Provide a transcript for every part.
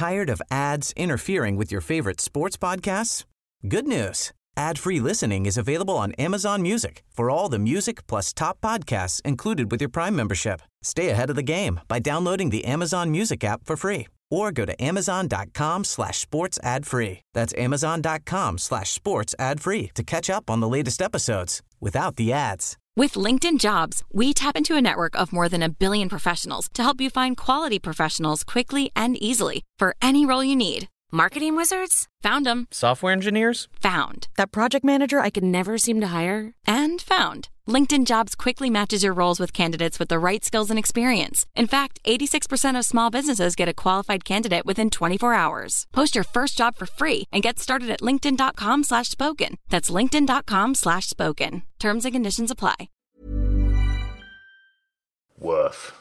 Tired of ads interfering with your favorite sports podcasts? Good news. Ad-free listening is available on Amazon Music for all the music plus top podcasts included with your Prime membership. Stay ahead of the game by downloading the Amazon Music app for free or go to amazon.com/sports ad free. That's amazon.com/sports ad free to catch up on the latest episodes without the ads. With LinkedIn Jobs, we tap into a network of more than 1 billion professionals to help you find quality professionals quickly and easily for any role you need. Marketing wizards? Found them. Software engineers? Found. That project manager I could never seem to hire? And found. LinkedIn Jobs quickly matches your roles with candidates with the right skills and experience. In fact, 86% of small businesses get a qualified candidate within 24 hours. Post your first job for free and get started at linkedin.com/spoken. That's linkedin.com/spoken. Terms and conditions apply. Worth.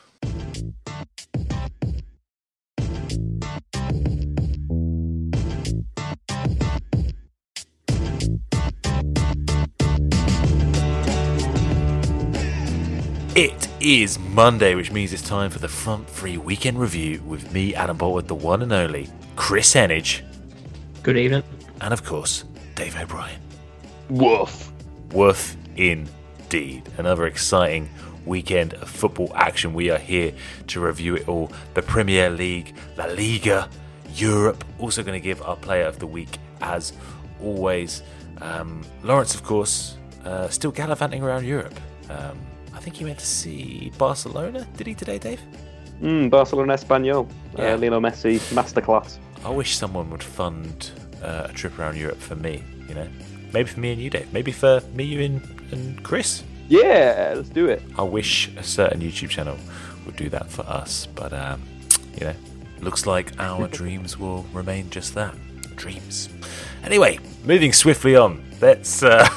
It is Monday, which means it's time for the Front Free Weekend Review with me, Adam Boltwood, the one and only Chris Henage. Good evening. And of course, Dave O'Brien. Woof. Worth indeed. Another exciting weekend of football action. We are here to review it all. The Premier League, La Liga, Europe. Also going to give our player of the week as always. Lawrence, of course, still gallivanting around Europe. I think he went to see Barcelona. Did he today, Dave? Barcelona Espanyol. Yeah. Lionel Messi, masterclass. I wish someone would fund a trip around Europe for me, you know? Maybe for me and you, Dave. Maybe for me, you, and Chris. Yeah, let's do it. I wish a certain YouTube channel would do that for us. But, you know, looks like our dreams will remain just that. Dreams. Anyway, moving swiftly on. Let's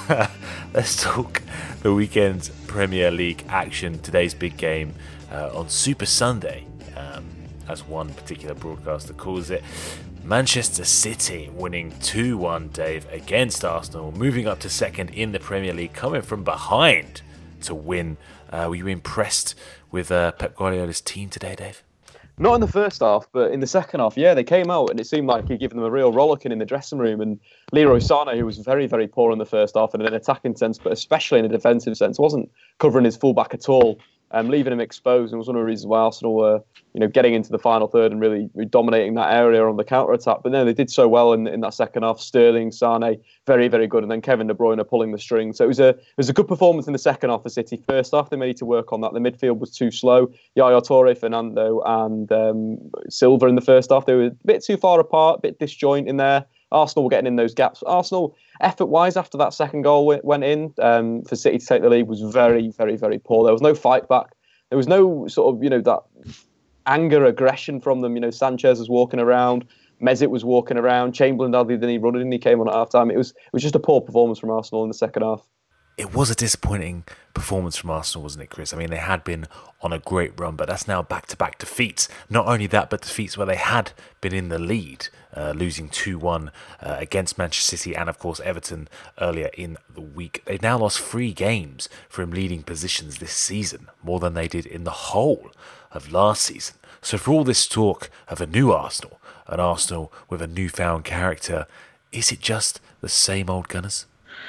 talk the weekend's Premier League action. Today's big game on Super Sunday, as one particular broadcaster calls it. Manchester City winning 2-1, Dave, against Arsenal, moving up to second in the Premier League, coming from behind to win. Were you impressed with Pep Guardiola's team today, Dave? Not in the first half, but in the second half, yeah, they came out and it seemed like he'd given them a real rollicking in the dressing room. And Leroy Sané, who was very, very poor in the first half in an attacking sense, but especially in a defensive sense, wasn't covering his fullback at all, leaving him exposed. And was one of the reasons why Arsenal were, getting into the final third and really dominating that area on the counter-attack. But no, they did so well in that second half. Sterling, Sané, very, very good. And then Kevin De Bruyne pulling the strings. So it was a good performance in the second half for City. First half, they needed to work on that. The midfield was too slow. Yaya Toure, Fernando and Silva in the first half, they were a bit too far apart, a bit disjoint in there. Arsenal were getting in those gaps. Arsenal, effort-wise, after that second goal went in, for City to take the lead was very, very, very poor. There was no fight back. There was no sort of, that anger, aggression from them. Sanchez was walking around. Mesut was walking around. Chamberlain hardly did any running, and he came on at half-time. It was just a poor performance from Arsenal in the second half. It was a disappointing performance from Arsenal, wasn't it, Chris? I mean, they had been on a great run, but that's now back-to-back defeats. Not only that, but defeats where they had been in the lead, losing 2-1 against Manchester City and, of course, Everton earlier in the week. They've now lost 3 games from leading positions this season, more than they did in the whole of last season. So for all this talk of a new Arsenal, an Arsenal with a newfound character, is it just the same old Gunners?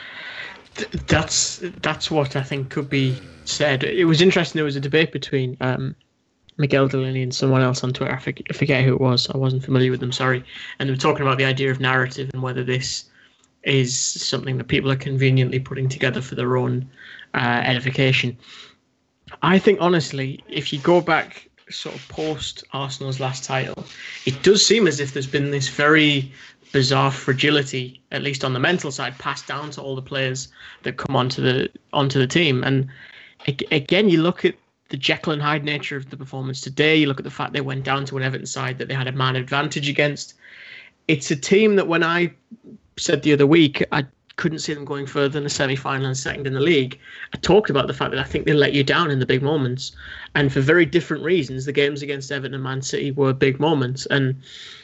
That's what I think could be said. It was interesting. There was a debate between Miguel Delaney and someone else on Twitter. I forget who it was. I wasn't familiar with them. Sorry. And they were talking about the idea of narrative and whether this is something that people are conveniently putting together for their own edification. I think, honestly, if you go back sort of post Arsenal's last title, it does seem as if there's been this very bizarre fragility, at least on the mental side, passed down to all the players that come onto the team. And again, you look at the Jekyll and Hyde nature of the performance today. You look at the fact they went down to an Everton side that they had a man advantage against. It's a team that when I said the other week I couldn't see them going further than a semi-final and second in the league, I talked about the fact that I think they let you down in the big moments. And for very different reasons, the games against Everton and Man City were big moments. And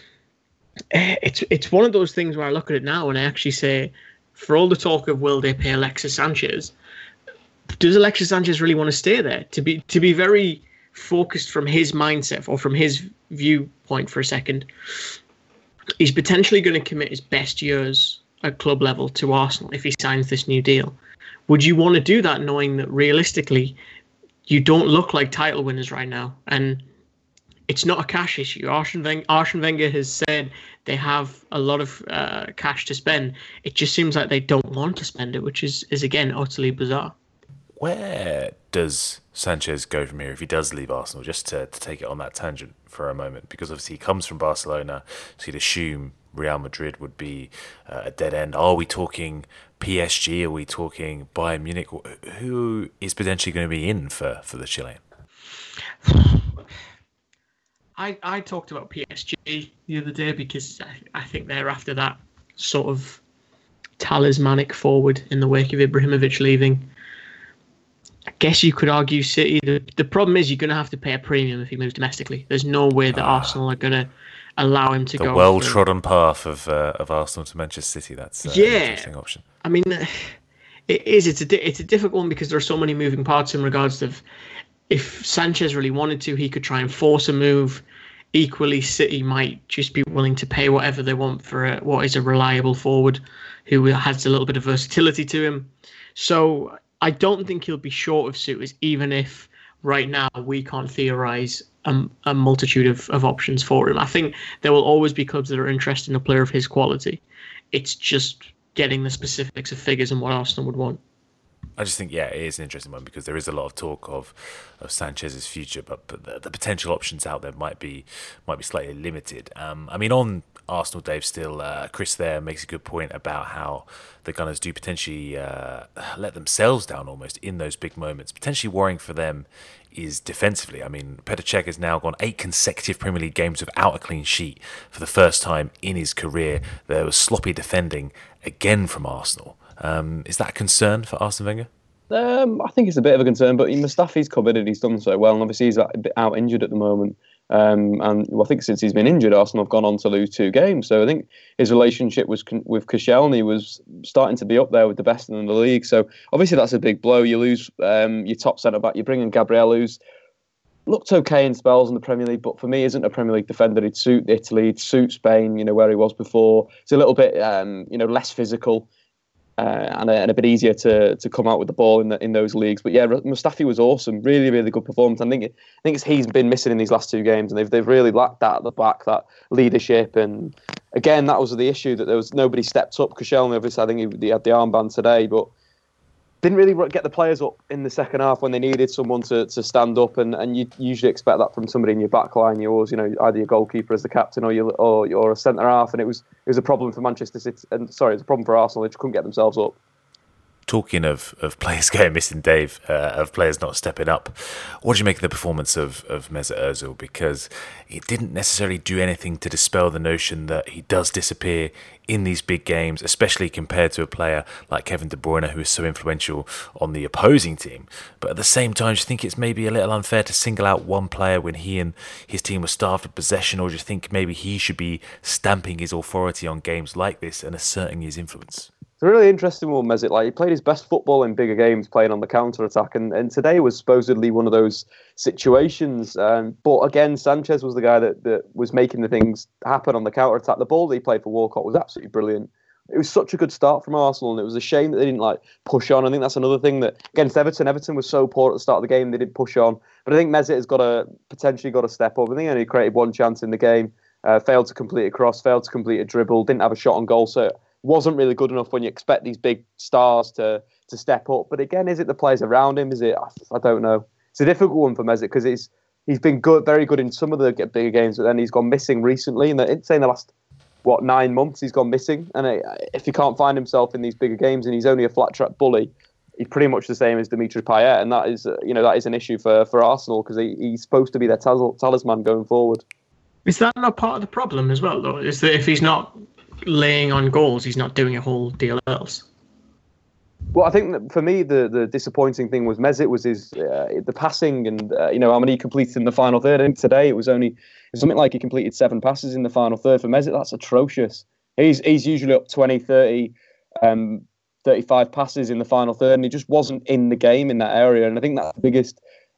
it's one of those things where I look at it now and I actually say, for all the talk of will they pay Alexis Sanchez, does Alexis Sanchez really want to stay there? To be very focused from his mindset or from his viewpoint for a second, he's potentially going to commit his best years at club level to Arsenal if he signs this new deal. Would you want to do that knowing that realistically you don't look like title winners right now? And it's not a cash issue. Arsene Wenger has said they have a lot of cash to spend. It just seems like they don't want to spend it, which is again, utterly bizarre. Where does Sanchez go from here if he does leave Arsenal? Just to take it on that tangent for a moment, because obviously he comes from Barcelona, so you'd assume Real Madrid would be a dead end. Are we talking PSG? Are we talking Bayern Munich? Who is potentially going to be in for the Chilean? I talked about PSG the other day because I think they're after that sort of talismanic forward in the wake of Ibrahimovic leaving. I guess you could argue City. The problem is you're going to have to pay a premium if he moves domestically. There's no way that Arsenal are going to allow him to go. The well-trodden path of Arsenal to Manchester City. That's an interesting option. I mean, it is. It's a difficult one because there are so many moving parts in regards to if Sanchez really wanted to, he could try and force a move. Equally, City might just be willing to pay whatever they want for what is a reliable forward who has a little bit of versatility to him. So I don't think he'll be short of suitors, even if right now we can't theorise a multitude of options for him. I think there will always be clubs that are interested in a player of his quality. It's just getting the specifics of figures and what Arsenal would want. I just think, it is an interesting one because there is a lot of talk of Sanchez's future, but the potential options out there might be slightly limited. I mean, on Arsenal, Dave, still, Chris there makes a good point about how the Gunners do potentially let themselves down almost in those big moments. Potentially worrying for them is defensively. I mean, Petr Cech has now gone 8 consecutive Premier League games without a clean sheet for the first time in his career. There was sloppy defending again from Arsenal. Is that a concern for Arsene Wenger? I think it's a bit of a concern, but Mustafi's covered it. He's done so well, and obviously he's a bit out injured at the moment. And I think since he's been injured, Arsenal have gone on to lose 2 games. So I think his relationship with Koscielny was starting to be up there with the best in the league. So obviously that's a big blow. You lose your top centre-back. You bring in Gabriel, who's looked okay in spells in the Premier League, but for me isn't a Premier League defender. He'd suit Italy, he'd suit Spain, where he was before. It's a little bit, less physical. And a bit easier to come out with the ball in those leagues. But yeah, Mustafi was awesome. Really, really good performance. I think he's been missing in these last 2 games, and they've really lacked that at the back, that leadership. And again, that was the issue, that there was nobody stepped up. Koscielny, obviously, I think he had the armband today, but didn't really get the players up in the second half when they needed someone to stand up, and you usually expect that from somebody in your back line. You always, either your goalkeeper as the captain or you're a centre half, and it was a problem for Manchester City. It was a problem for Arsenal. They just couldn't get themselves up. Talking of players going missing, Dave, of players not stepping up, what do you make of the performance of Mesut Ozil? Because it didn't necessarily do anything to dispel the notion that he does disappear in these big games, especially compared to a player like Kevin De Bruyne, who is so influential on the opposing team. But at the same time, do you think it's maybe a little unfair to single out one player when he and his team were starved of possession, or do you think maybe he should be stamping his authority on games like this and asserting his influence? It's a really interesting one, Mesut. He played his best football in bigger games, playing on the counter-attack, and today was supposedly one of those situations. But again, Sanchez was the guy that was making the things happen on the counter-attack. The ball that he played for Walcott was absolutely brilliant. It was such a good start from Arsenal, and it was a shame that they didn't push on. I think that's another thing that against Everton was so poor at the start of the game, they didn't push on. But I think Mesut has potentially got to step up. I think he only created 1 chance in the game, failed to complete a cross, failed to complete a dribble, didn't have a shot on goal, so wasn't really good enough when you expect these big stars to step up. But again, is it the players around him? Is it? I don't know. It's a difficult one for Mesut because he's been good, very good in some of the bigger games, but then he's gone missing recently. In the last 9 months, he's gone missing. And if he can't find himself in these bigger games, and he's only a flat track bully, he's pretty much the same as Dimitri Payet, and that is an issue for Arsenal because he's supposed to be their talisman going forward. Is that not part of the problem as well, though? Is that if he's not laying on goals, he's not doing a whole deal else? Well, I think that for me, the disappointing thing was Mesut was his the passing and how many he completed in the final third. I think today it was something like he completed 7 passes in the final third. For Mesut, that's atrocious. He's usually up 20, 30, 35 passes in the final third, and he just wasn't in the game in that area. And I think that's the biggest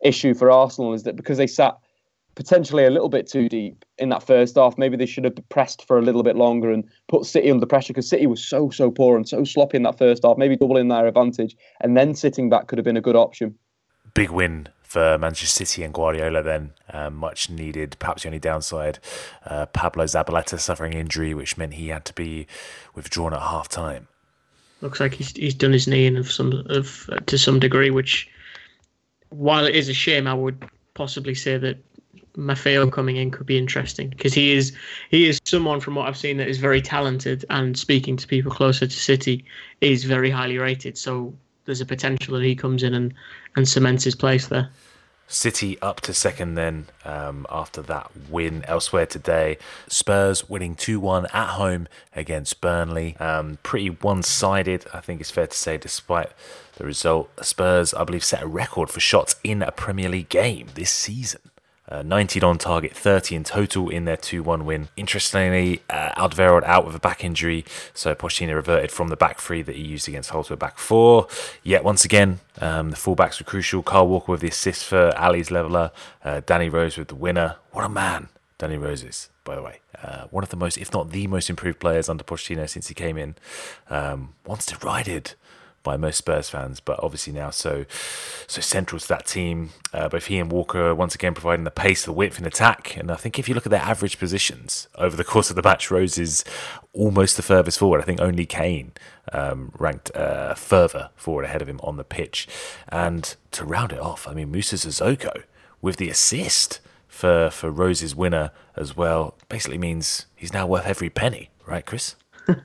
issue for Arsenal is that because they sat potentially a little bit too deep in that first half, maybe they should have pressed for a little bit longer and put City under pressure, because City was so poor and so sloppy in that first half. Maybe doubling their advantage and then sitting back could have been a good option. Big win for Manchester City and Guardiola then, much needed. Perhaps the only downside, Pablo Zabaleta suffering injury, which meant he had to be withdrawn at half time. Looks like he's done his knee in to some degree, which, while it is a shame, I would possibly say that Maffeo coming in could be interesting, because he is someone, from what I've seen, that is very talented, and speaking to people closer to City, is very highly rated. So there's a potential that he comes in and cements his place there. City up to second then after that win. Elsewhere today, Spurs winning 2-1 at home against Burnley. Pretty one-sided, I think it's fair to say, despite the result. Spurs, I believe, set a record for shots in a Premier League game this season. 19 on target, 30 in total in their 2-1 win. Interestingly, Alderweireld out with a back injury, so Pochettino reverted from the back three that he used against Hull to a back four. Yet once again, the fullbacks were crucial. Kyle Walker with the assist for Ali's leveller, Danny Rose with the winner. What a man Danny Rose is, by the way. One of the most, if not the most improved players under Pochettino since he came in. Once derided by most Spurs fans, but obviously now so central to that team. Both he and Walker once again providing the pace, the width in attack. And I think if you look at their average positions over the course of the match, Rose is almost the furthest forward. I think only Kane ranked further forward ahead of him on the pitch. And to round it off, I mean, Moussa Sissoko with the assist for Rose's winner as well basically means he's now worth every penny, right, Chris?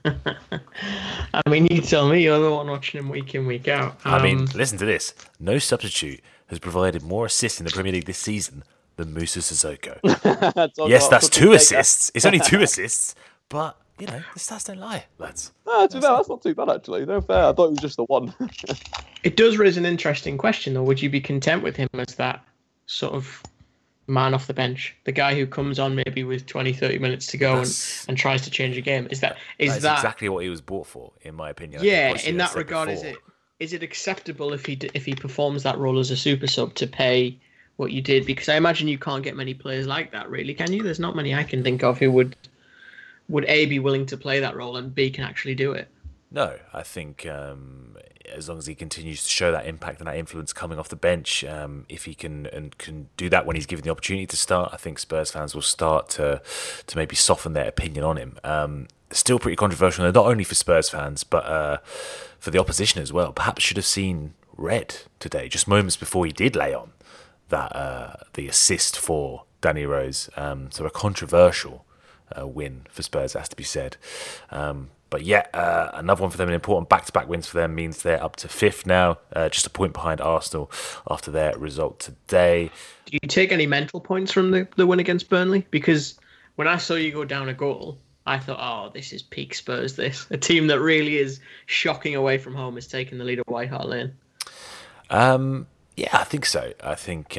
I mean, you tell me, you're the one watching him week in, week out. I mean, listen to this. No substitute has provided more assists in the Premier League this season than Moussa Sissoko. Yes, that's 2 assists. It's only 2 assists, but, you know, the stats don't lie, lads. No, that's not too bad, actually. No, fair. I thought it was just the one. It does raise an interesting question, though. Would you be content with him as that sort of man off the bench, the guy who comes on maybe with 20-30 minutes to go and tries to change a game? Is that exactly what he was bought for, in my opinion? Yeah, in that regard, is it acceptable if he performs that role as a super sub to pay what you did? Because I imagine you can't get many players like that, really, can you? There's not many I can think of who would A, be willing to play that role, and B, can actually do it. No, I think as long as he continues to show that impact and that influence coming off the bench, if he can do that when he's given the opportunity to start, I think Spurs fans will start to maybe soften their opinion on him. Still pretty controversial, not only for Spurs fans, but for the opposition as well. Perhaps should have seen red today, just moments before he did lay on that the assist for Danny Rose. So a controversial win for Spurs, has to be said. But yeah, another one for them, an important back-to-back wins for them means they're up to 5th now, just a point behind Arsenal after their result today. Do you take any mental points from the win against Burnley? Because when I saw you go down a goal, I thought, oh, this is peak Spurs, this. A team that really is shocking away from home is taking the lead at White Hart Lane. Yeah, I think so. I think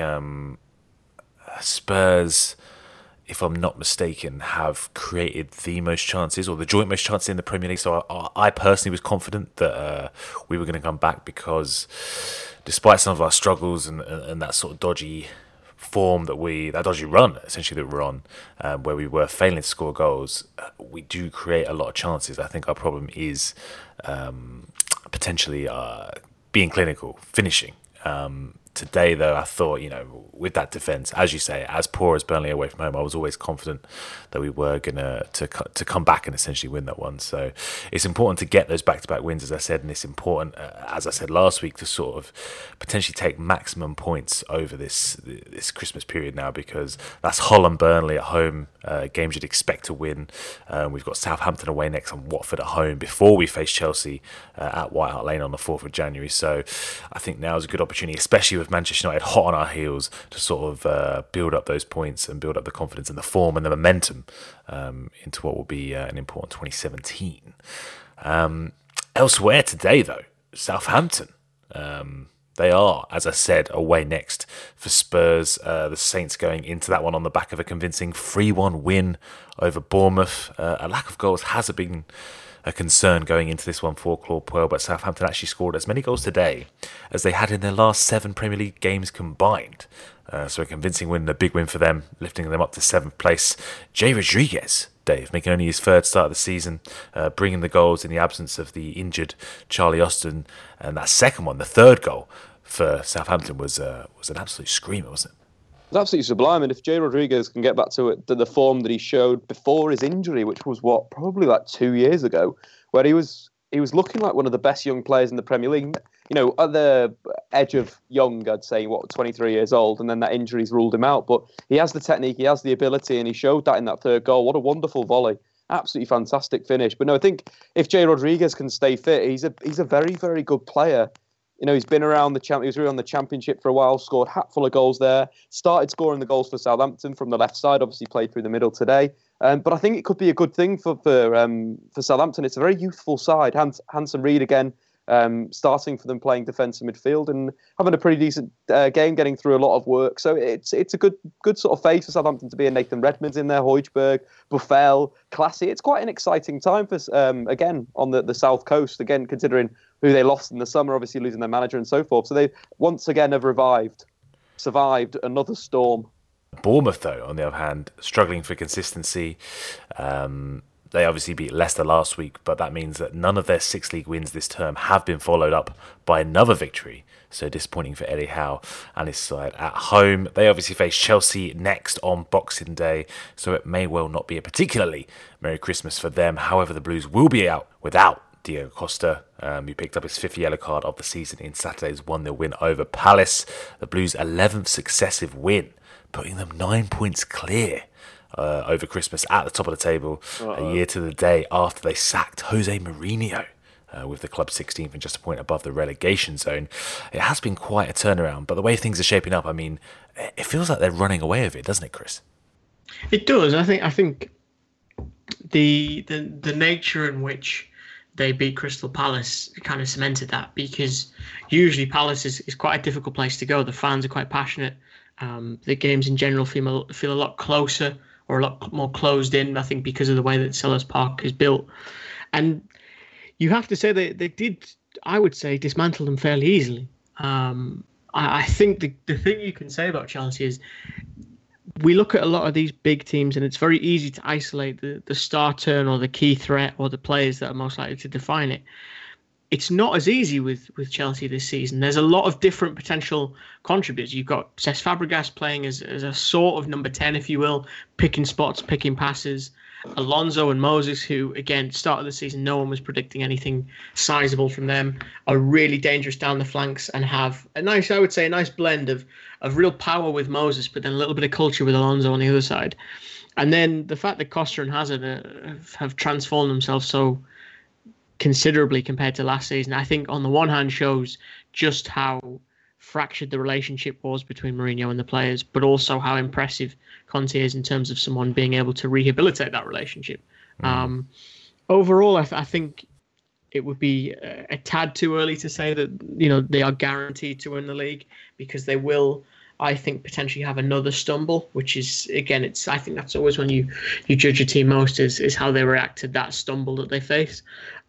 Spurs, if I'm not mistaken, have created the most chances, or the joint most chances in the Premier League. So I personally was confident that we were going to come back, because despite some of our struggles and that sort of dodgy form that dodgy run essentially that we're on, where we were failing to score goals, we do create a lot of chances. I think our problem is potentially being clinical, finishing. Today, though, I thought, with that defence, as you say, as poor as Burnley away from home, I was always confident that we were going to come back and essentially win that one. So it's important to get those back-to-back wins, as I said, and it's important, as I said last week, to sort of potentially take maximum points over this Christmas period now, because that's Hull and Burnley at home, games you'd expect to win. We've got Southampton away next and Watford at home before we face Chelsea at White Hart Lane on the 4th of January. So I think now is a good opportunity, especially with Manchester United hot on our heels, to sort of build up those points and build up the confidence and the form and the momentum into what will be an important 2017. Elsewhere today, though, Southampton. They are, as I said, away next for Spurs. The Saints going into that one on the back of a convincing 3-1 win over Bournemouth. A lack of goals has been a concern going into this one for Claude Puel, but Southampton actually scored as many goals today as they had in their last 7 Premier League games combined. So a convincing win, a big win for them, lifting them up to 7th place. Jay Rodriguez, Dave, making only his 3rd start of the season, bringing the goals in the absence of the injured Charlie Austin. And that second one, the 3rd goal for Southampton, was an absolute screamer, wasn't it? It's absolutely sublime, and if Jay Rodriguez can get back to the form that he showed before his injury, which was probably like 2 years ago, where he was looking like one of the best young players in the Premier League. You know, at the edge of young, I'd say, 23 years old, and then that injury's ruled him out. But he has the technique, he has the ability, and he showed that in that 3rd goal. What a wonderful volley. Absolutely fantastic finish. But no, I think if Jay Rodriguez can stay fit, he's a very, very good player. You know, he's been around he was around the Championship for a while, scored a hatful of goals there, started scoring the goals for Southampton from the left side, obviously played through the middle today. But I think it could be a good thing for Southampton. It's a very youthful side. Handsome Reid again, starting for them, playing defensive midfield and having a pretty decent game, getting through a lot of work. So it's a good sort of phase for Southampton to be in. Nathan Redmond's in there, Højbjerg, Buffel, Classy. It's quite an exciting time for again on the South Coast, again considering who they lost in the summer, obviously losing their manager and so forth. So they once again have survived another storm. Bournemouth, though, on the other hand, struggling for consistency. They obviously beat Leicester last week, but that means that none of their 6 league wins this term have been followed up by another victory. So disappointing for Eddie Howe and his side at home. They obviously face Chelsea next on Boxing Day, so it may well not be a particularly Merry Christmas for them. However, the Blues will be out without Diego Costa, who picked up his 5th yellow card of the season in Saturday's 1-0 win over Palace. The Blues' 11th successive win, putting them 9 points clear over Christmas at the top of the table, a year to the day after they sacked Jose Mourinho, with the club 16th and just a point above the relegation zone. It has been quite a turnaround, but the way things are shaping up, I mean, it feels like they're running away with it, doesn't it, Chris? It does. I think the nature in which they beat Crystal Palace kind of cemented that, because usually Palace is quite a difficult place to go. The fans are quite passionate. The games in general feel a lot closer or a lot more closed in, I think, because of the way that Selhurst Park is built. And you have to say they did, I would say, dismantle them fairly easily. I think the thing you can say about Chelsea is we look at a lot of these big teams and it's very easy to isolate the star turn or the key threat or the players that are most likely to define it. It's not as easy with Chelsea this season. There's a lot of different potential contributors. You've got Cesc Fabregas playing as a sort of number 10, if you will, picking spots, picking passes. Alonso and Moses, who, again, start of the season, no one was predicting anything sizable from them, are really dangerous down the flanks and have a nice blend of real power with Moses, but then a little bit of culture with Alonso on the other side. And then the fact that Costa and Hazard have transformed themselves so considerably compared to last season, I think on the one hand shows just how fractured the relationship was between Mourinho and the players, but also how impressive Conte is in terms of someone being able to rehabilitate that relationship. Overall, I think it would be a tad too early to say that they are guaranteed to win the league, because they will, I think, potentially have another stumble, which is, again, I think that's always when you judge a team most is how they react to that stumble that they face.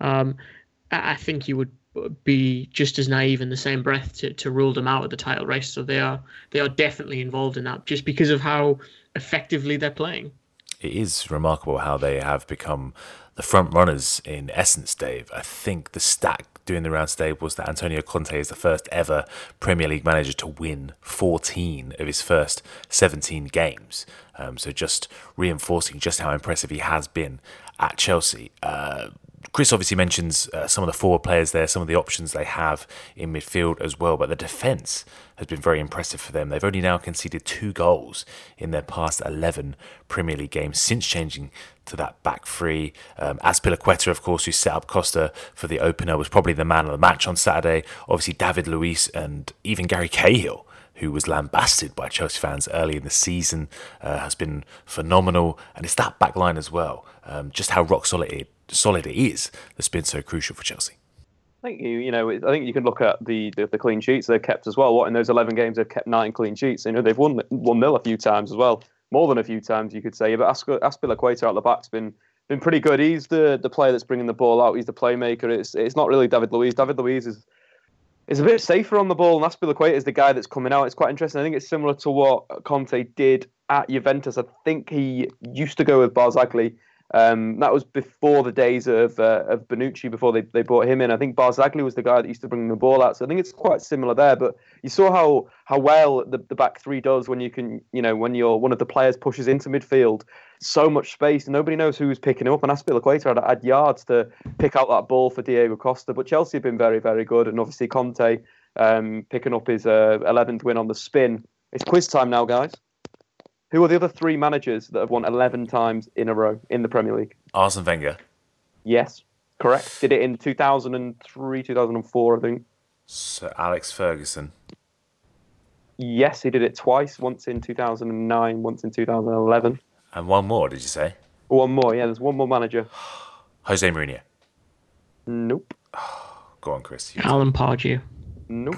I think you would be just as naive in the same breath to rule them out of the title race. So they are definitely involved in that, just because of how effectively they're playing. It is remarkable how they have become the front runners in essence, Dave. I think the stat doing the rounds today was that Antonio Conte is the first ever Premier League manager to win 14 of his first 17 games. So just reinforcing just how impressive he has been at Chelsea. Chris obviously mentions some of the forward players there, some of the options they have in midfield as well, but the defence has been very impressive for them. They've only now conceded 2 goals in their past 11 Premier League games since changing to that back three. Azpilicueta, of course, who set up Costa for the opener, was probably the man of the match on Saturday. Obviously, David Luiz and even Gary Cahill, who was lambasted by Chelsea fans early in the season, has been phenomenal. And it's that back line as well, just how rock solid it is, that's been so crucial for Chelsea. I think I think you can look at the clean sheets they've kept as well. What, in those 11 games they've kept 9 clean sheets. They've won 1-0 a few times as well, more than a few times you could say. But Azpilicueta out the back's been been pretty good. He's the player that's bringing the ball out. He's the playmaker. It's not really David Luiz. David Luiz is a bit safer on the ball, and Azpilicueta is the guy that's coming out. It's quite interesting. I think it's similar to what Conte did at Juventus. I think he used to go with Barzagli. That was before the days of Bonucci, before they brought him in. I think Barzagli was the guy that used to bring the ball out. So I think it's quite similar there. But you saw how well the back three does when when you're one of the players pushes into midfield. So much space, nobody knows who's picking him up. And Azpilicueta had yards to pick out that ball for Diego Costa. But Chelsea have been very, very good, and obviously Conte picking up his 11th win on the spin. It's quiz time now, guys. Who are the other three managers that have won 11 times in a row in the Premier League? Arsene Wenger. Yes, correct. Did it in 2003, 2004, I think. Sir Alex Ferguson. Yes, he did it twice. Once in 2009, once in 2011. And one more, did you say? One more, yeah. There's one more manager. Jose Mourinho. Nope. Go on, Chris. Alan Pardew. Nope.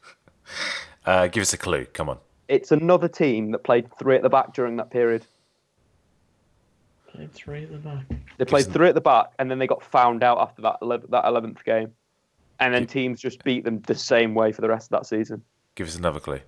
Give us a clue. Come on. It's another team that played three at the back during that period. Played three at the back. They played three at the back, and then they got found out after that 11th game. And then teams just beat them the same way for the rest of that season. Give us another clue.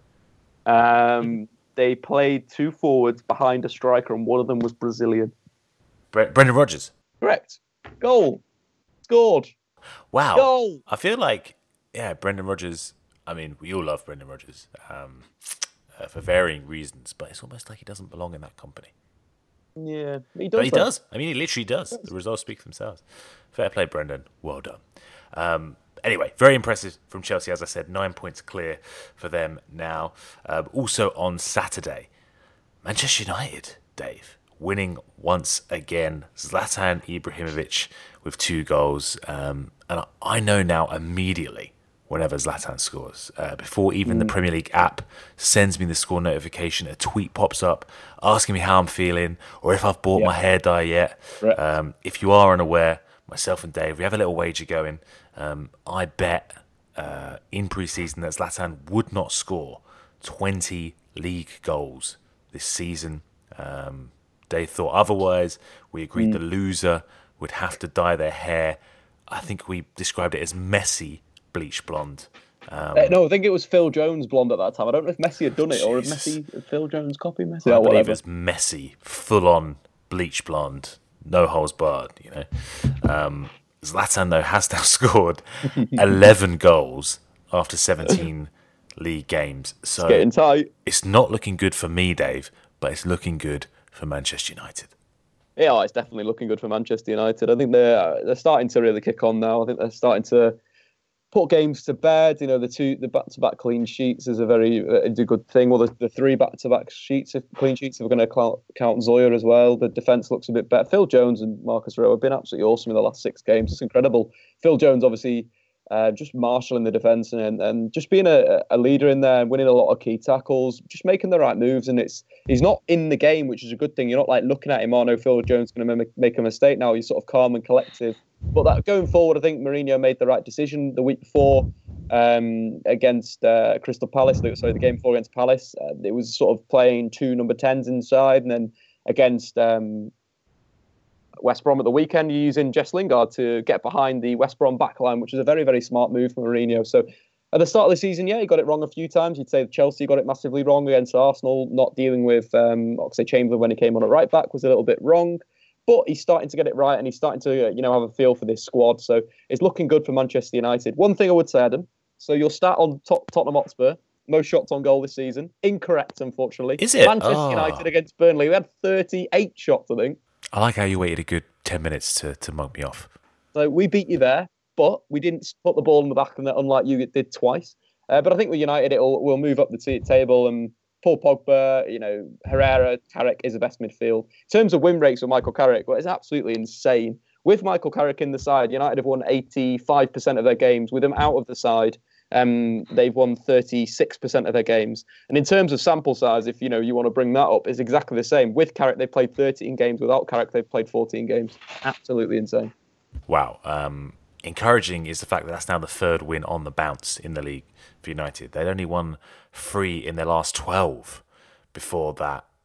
They played two forwards behind a striker, and one of them was Brazilian. Brendan Rodgers. Correct. Goal. Scored. Wow. Goal. I feel like, Brendan Rodgers. I mean, we all love Brendan Rodgers for varying reasons, but it's almost like he doesn't belong in that company. Yeah, he does. But he does. I mean, he literally does. The results speak for themselves. Fair play, Brendan. Well done. Anyway, very impressive from Chelsea. As I said, 9 points clear for them now. Also on Saturday, Manchester United, Dave, winning once again. Zlatan Ibrahimovic with 2 goals. And I know now immediately whenever Zlatan scores. Before even the Premier League app sends me the score notification, a tweet pops up asking me how I'm feeling or if I've bought my hair dye yet. Right. If you are unaware, myself and Dave, we have a little wager going. I bet in pre-season that Zlatan would not score 20 league goals this season. Dave thought otherwise. We agreed the loser would have to dye their hair. I think we described it as messy bleach blonde. No, I think it was Phil Jones blonde at that time. I don't know if Messi had done it or if Phil Jones copied Messi. I believe it was messy, full-on bleach blonde, no holes barred. Zlatan, though, has now scored 11 goals after 17 league games. So it's getting tight. It's not looking good for me, Dave, but it's looking good for Manchester United. Yeah, it's definitely looking good for Manchester United. I think they're starting to really kick on now. I think they're starting to put games to bed. The back-to-back clean sheets is a good thing. Well, the 3 back-to-back clean sheets, if we're going to count Zoya as well. The defence looks a bit better. Phil Jones and Marcus Rowe have been absolutely awesome in the last 6 games. It's incredible. Phil Jones, obviously, just marshalling the defence and just being a leader in there and winning a lot of key tackles, just making the right moves. And he's not in the game, which is a good thing. You're not like looking at him, oh no, Phil Jones is going to make a mistake now. He's sort of calm and collective. But that going forward, I think Mourinho made the right decision the week before against Crystal Palace. The game before against Palace, it was sort of playing 2 number 10s inside, and then against West Brom at the weekend, you're using Jess Lingard to get behind the West Brom backline, which is a very, very smart move from Mourinho. So at the start of the season, he got it wrong a few times. You'd say Chelsea got it massively wrong against Arsenal, not dealing with Oxlade-Chamberlain when he came on at right back was a little bit wrong. But he's starting to get it right, and he's starting to, have a feel for this squad. So it's looking good for Manchester United. One thing I would say, Adam. So your stat on Tottenham Hotspur, most shots on goal this season. Incorrect, unfortunately. Is it? Manchester United against Burnley. We had 38 shots, I think. I like how you waited a good 10 minutes to mug me off. So we beat you there, but we didn't put the ball in the back of the net, unlike you did twice. But I think with United, we'll move up the table and Paul Pogba, Herrera, Carrick is the best midfield. In terms of win rates with Michael Carrick, it's absolutely insane. With Michael Carrick in the side, United have won 85% of their games. With him out of the side, they've won 36% of their games. And in terms of sample size, if you want to bring that up, it's exactly the same. With Carrick, they've played 13 games. Without Carrick, they've played 14 games. Absolutely insane. Wow. Encouraging is the fact that that's now the 3rd win on the bounce in the league for United. They'd only won 3 in their last 12 before that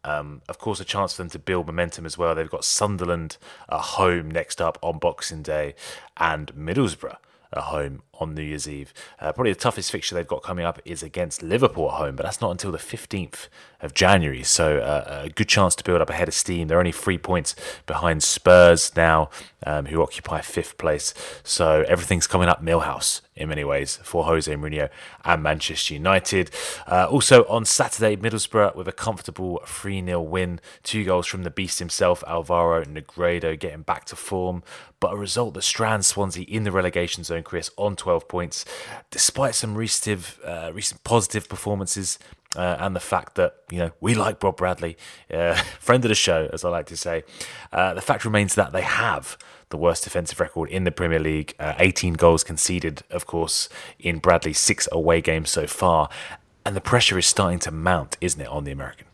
Of course, a chance for them to build momentum as well. They've got Sunderland at home next up on Boxing Day, and Middlesbrough at home on New Year's Eve. Probably the toughest fixture they've got coming up is against Liverpool at home, but that's not until the 15th of January. So a good chance to build up a head of steam. They're only 3 points behind Spurs now, who occupy 5th place. So everything's coming up Millhouse in many ways for Jose Mourinho and Manchester United. Also on Saturday, Middlesbrough with a comfortable 3-0 win. 2 goals from the beast himself, Alvaro Negredo, getting back to form. But a result that strands Swansea in the relegation zone, Chris, on 12 points, despite some recent positive performances and the fact that, we like Bob Bradley, friend of the show, as I like to say. The fact remains that they have the worst defensive record in the Premier League. 18 goals conceded, of course, in Bradley's 6 away games so far. And the pressure is starting to mount, isn't it, on the American?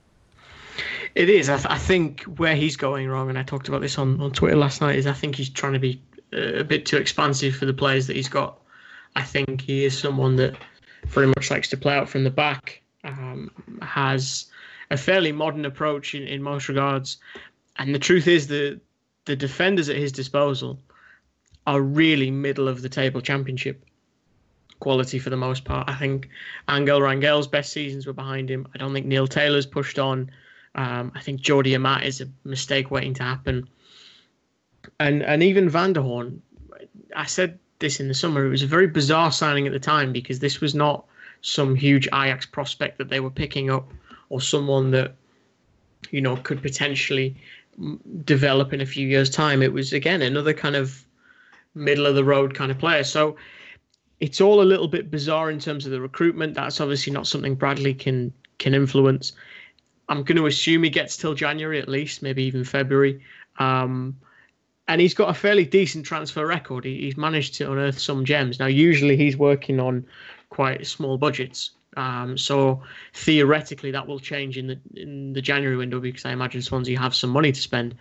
It is. I think where he's going wrong, and I talked about this on Twitter last night, is I think he's trying to be a bit too expansive for the players that he's got. I think he is someone that very much likes to play out from the back, has a fairly modern approach in most regards. And the truth is that the defenders at his disposal are really middle of the table championship quality for the most part. I think Angel Rangel's best seasons were behind him. I don't think Neil Taylor's pushed on. I think Jordi Amat is a mistake waiting to happen. And even Van der Horn, I said this in the summer, it was a very bizarre signing at the time because this was not some huge Ajax prospect that they were picking up or someone that, could potentially develop in a few years' time. It was, again, another kind of middle of the road kind of player. So it's all a little bit bizarre in terms of the recruitment. That's obviously not something Bradley can influence. I'm going to assume he gets till January at least, maybe even February. And he's got a fairly decent transfer record. He's managed to unearth some gems. Now, usually he's working on quite small budgets. So theoretically, that will change in the January window because I imagine Swansea have some money to spend.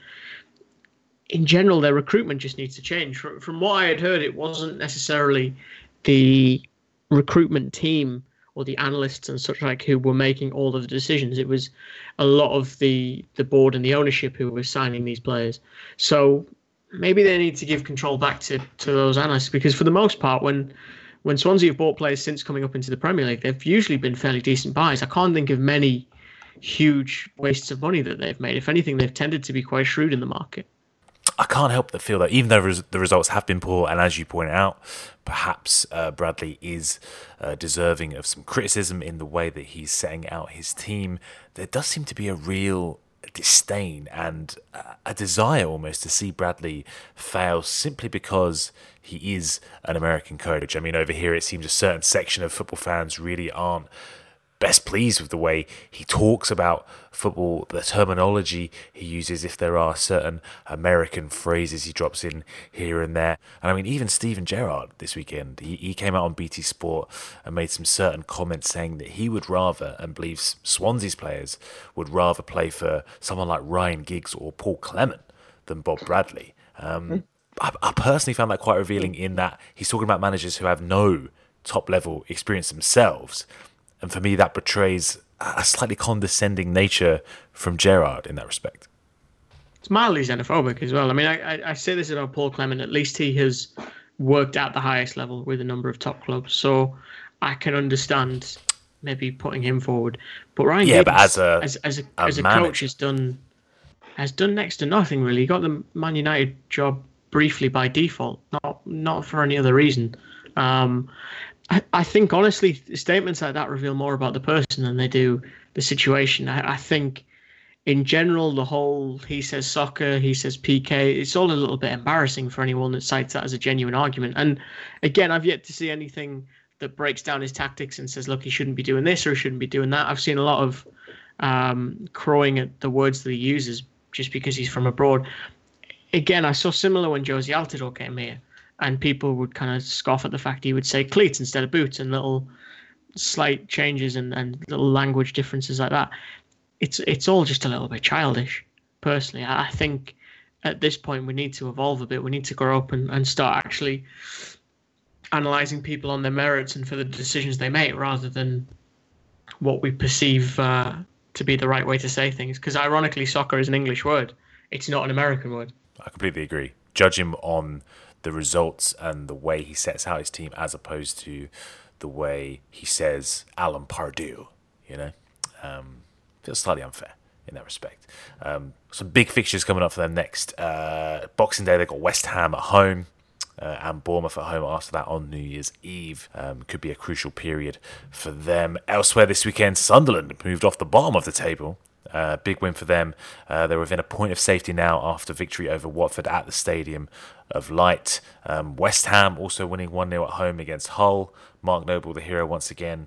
In general, their recruitment just needs to change. From what I had heard, it wasn't necessarily the recruitment team or the analysts and such like who were making all of the decisions. It was a lot of the board and the ownership who were signing these players. So maybe they need to give control back to those analysts because for the most part, when Swansea have bought players since coming up into the Premier League, they've usually been fairly decent buys. I can't think of many huge wastes of money that they've made. If anything, they've tended to be quite shrewd in the market. I can't help but feel that even though the results have been poor, and as you point out, perhaps Bradley is deserving of some criticism in the way that he's setting out his team, there does seem to be a real disdain and a desire almost to see Bradley fail simply because he is an American coach. I mean, over here it seems a certain section of football fans really aren't best pleased with the way he talks about football, the terminology he uses, if there are certain American phrases he drops in here and there. And I mean, even Steven Gerrard this weekend, he came out on BT Sport and made some certain comments saying that he would rather, and believes Swansea's players would rather play for someone like Ryan Giggs or Paul Clement than Bob Bradley. I personally found that quite revealing in that he's talking about managers who have no top-level experience themselves. And for me, that betrays a slightly condescending nature from Gerrard in that respect. It's mildly xenophobic as well. I mean, I say this about Paul Clement. At least he has worked at the highest level with a number of top clubs. So I can understand maybe putting him forward. But Ryan Giggs, but as a coach, has done next to nothing, really. He got the Man United job briefly by default, not for any other reason. I think, honestly, statements like that reveal more about the person than they do the situation. I think, in general, the whole he says soccer, he says PK, it's all a little bit embarrassing for anyone that cites that as a genuine argument. And, again, I've yet to see anything that breaks down his tactics and says, look, he shouldn't be doing this or he shouldn't be doing that. I've seen a lot of crowing at the words that he uses just because he's from abroad. Again, I saw similar when Josie Altidore came here. And people would kind of scoff at the fact he would say cleats instead of boots and little slight changes and little language differences like that. It's all just a little bit childish, personally. I think at this point we need to evolve a bit. We need to grow up and start actually analysing people on their merits and for the decisions they make rather than what we perceive to to be the right way to say things. Because ironically, soccer is an English word. It's not an American word. I completely agree. Judge him on the results and the way he sets out his team as opposed to the way he says Alan Pardew, you know? Feels slightly unfair in that respect. Some big fixtures coming up for them next. Boxing Day, they've got West Ham at home and Bournemouth at home after that on New Year's Eve. Could be a crucial period for them. Elsewhere this weekend, Sunderland moved off the bottom of the table. Big win for them. They're within a point of safety now after victory over Watford at the Stadium of Light. West Ham also winning 1-0 at home against Hull. Mark Noble, the hero once again.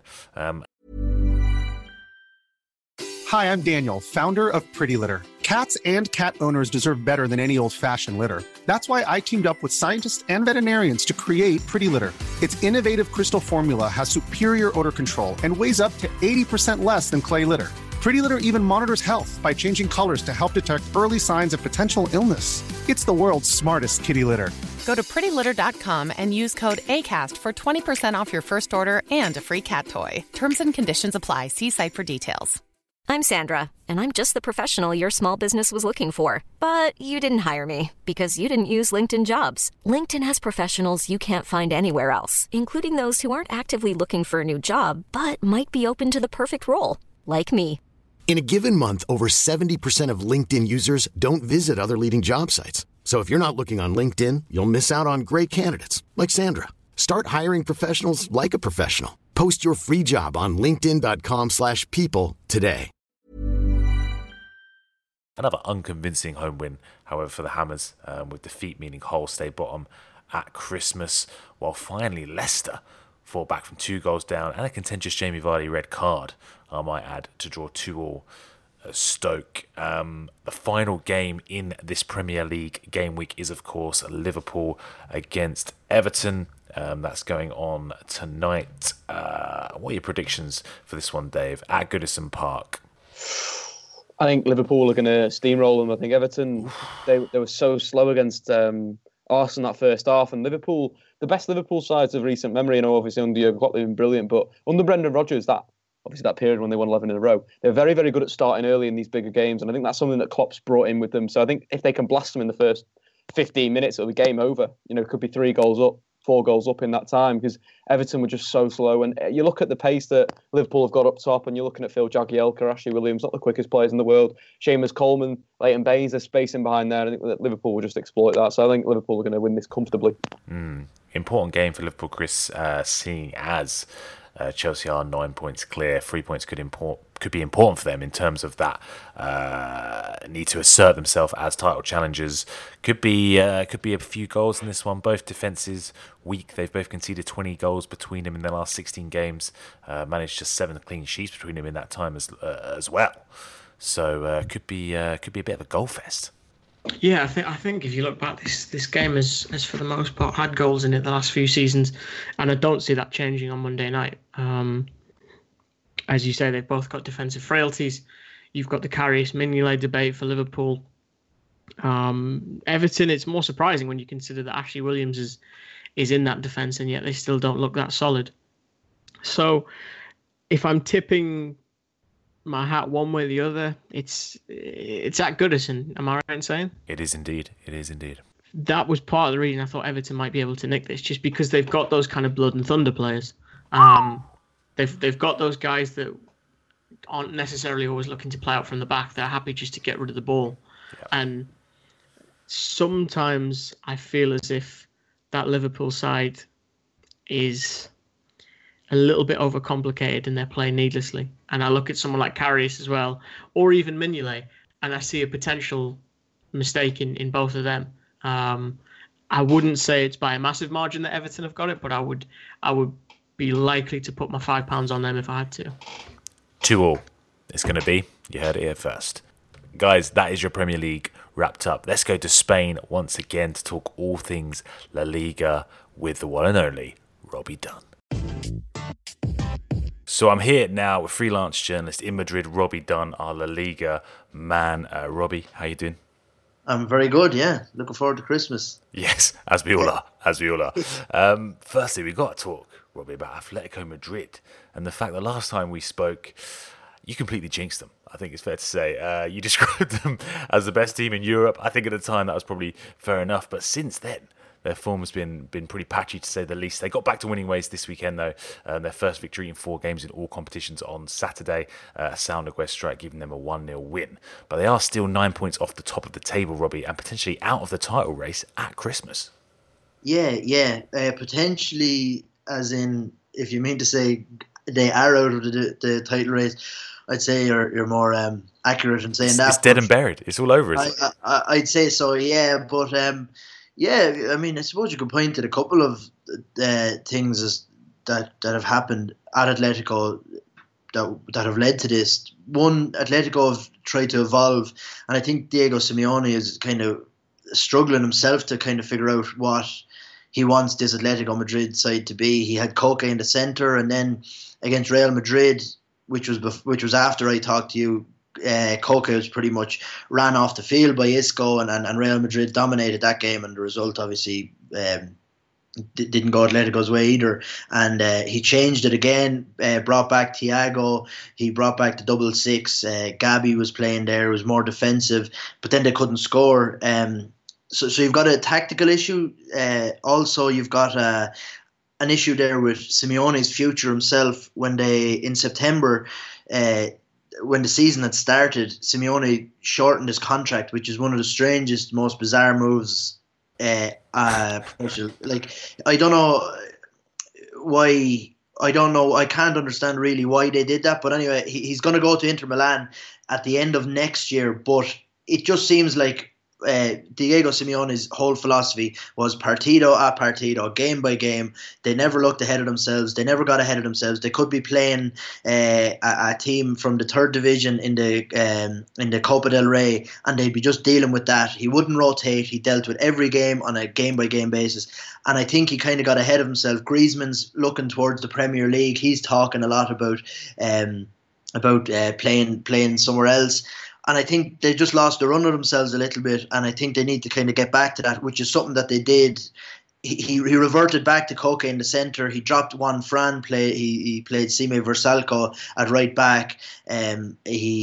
Hi, I'm Daniel, founder of Pretty Litter. Cats and cat owners deserve better than any old-fashioned litter. That's why I teamed up with scientists and veterinarians to create Pretty Litter. Its innovative crystal formula has superior odor control and weighs up to 80% less than clay litter. Pretty Litter even monitors health by changing colors to help detect early signs of potential illness. It's the world's smartest kitty litter. Go to prettylitter.com and use code ACAST for 20% off your first order and a free cat toy. Terms and conditions apply. See site for details. I'm Sandra, and I'm just the professional your small business was looking for. But you didn't hire me because you didn't use LinkedIn Jobs. LinkedIn has professionals you can't find anywhere else, including those who aren't actively looking for a new job, but might be open to the perfect role, like me. In a given month, over 70% of LinkedIn users don't visit other leading job sites. So if you're not looking on LinkedIn, you'll miss out on great candidates like Sandra. Start hiring professionals like a professional. Post your free job on linkedin.com/people today. Another unconvincing home win, however, for the Hammers, with defeat meaning Hull stay bottom at Christmas, while finally Leicester fought back from 2 goals down and a contentious Jamie Vardy red card, I might add, to draw 2-2 at Stoke. The final game in this Premier League game week is, of course, Liverpool against Everton. That's going on tonight. What are your predictions for this one, Dave, at Goodison Park? I think Liverpool are going to steamroll them. I think Everton, they were so slow against Arsenal that first half. And Liverpool, the best Liverpool sides of recent memory, obviously under Jurgen Klopp, they've been brilliant. But under Brendan Rodgers, that period when they won 11 in a row, they're very, very good at starting early in these bigger games. And I think that's something that Klopp's brought in with them. So I think if they can blast them in the first 15 minutes, it'll be game over. It could be 3 goals up, 4 goals up in that time, because Everton were just so slow. And you look at the pace that Liverpool have got up top, and you're looking at Phil Jagielka, Ashley Williams, not the quickest players in the world, Seamus Coleman, Leighton Baines, there's spacing behind there. I think that Liverpool will just exploit that. So I think Liverpool are going to win this comfortably. Important game for Liverpool, Chris, seeing as Chelsea are 9 points clear. 3 points could be important for them in terms of that need to assert themselves as title challengers. Could be a few goals in this one. Both defences weak. They've both conceded 20 goals between them in their last 16 games. Managed just 7 clean sheets between them in that time as well. So could be a bit of a goal fest. Yeah, I think if you look back, this game has for the most part had goals in it the last few seasons, and I don't see that changing on Monday night. As you say, they've both got defensive frailties. You've got the Karius Mignolet debate for Liverpool. Everton, it's more surprising when you consider that Ashley Williams is in that defence, and yet they still don't look that solid. So if I'm tipping my hat one way or the other, it's at Goodison. Am I right in saying? It is indeed. That was part of the reason I thought Everton might be able to nick this, just because they've got those kind of blood and thunder players. They've got those guys that aren't necessarily always looking to play out from the back. They're happy just to get rid of the ball. Yep. And sometimes I feel as if that Liverpool side is a little bit overcomplicated and they're playing needlessly. And I look at someone like Karius as well, or even Mignolet, and I see a potential mistake in both of them. I wouldn't say it's by a massive margin that Everton have got it, but I would be likely to put my £5 on them if I had to. 2-2. It's going to be. You heard it here first. Guys, that is your Premier League wrapped up. Let's go to Spain once again to talk all things La Liga with the one and only Robbie Dunn. So I'm here now with freelance journalist in Madrid, Robbie Dunn, our La Liga man. Robbie, how you doing? I'm very good, yeah. Looking forward to Christmas. Yes, as we all are. Firstly, we've got to talk, Robbie, about Atletico Madrid and the fact that last time we spoke, you completely jinxed them. I think it's fair to say. You described them as the best team in Europe. I think at the time that was probably fair enough. But since then, their form has been pretty patchy, to say the least. They got back to winning ways this weekend, though. Their first victory in 4 games in all competitions on Saturday. A sound Aguerd strike giving them a 1-0 win. But they are still 9 points off the top of the table, Robbie, and potentially out of the title race at Christmas. Yeah. Potentially, as in, if you mean to say they are out of the title race, I'd say you're more accurate in saying that. It's dead and buried. It's all over, isn't it? I'd say so, yeah. But, yeah, I mean, I suppose you could point to a couple of things that have happened at Atletico that have led to this. One, Atletico have tried to evolve, and I think Diego Simeone is kind of struggling himself to kind of figure out what he wants this Atletico Madrid side to be. He had Koke in the centre, and then against Real Madrid, which was after I talked to you, Koke was pretty much ran off the field by Isco, and Real Madrid dominated that game, and the result obviously didn't go Atletico's way either. And he changed it again, brought back Thiago, he brought back the 6-6. Gabi was playing there, was more defensive, but then they couldn't score. So you've got a tactical issue. Also, you've got an issue there with Simeone's future himself. When in September, when the season had started, Simeone shortened his contract, which is one of the strangest, most bizarre moves. Like, I don't know why. I don't know. I can't understand really why they did that. But anyway, he's going to go to Inter Milan at the end of next year. But it just seems like Diego Simeone's whole philosophy was partido a partido, game by game. They never looked ahead of themselves. They never got ahead of themselves. They could be playing a team from the 3rd division in the Copa del Rey, and they'd be just dealing with that. He wouldn't rotate. He dealt with every game on a game by game basis, and I think he kind of got ahead of himself. Griezmann's looking towards the Premier League. He's talking a lot about playing somewhere else. And I think they just lost the run of themselves a little bit, and I think they need to kind of get back to that, which is something that they did. He reverted back to Koke in the centre. He dropped Juan Fran. He played Sime Versalco at right back. So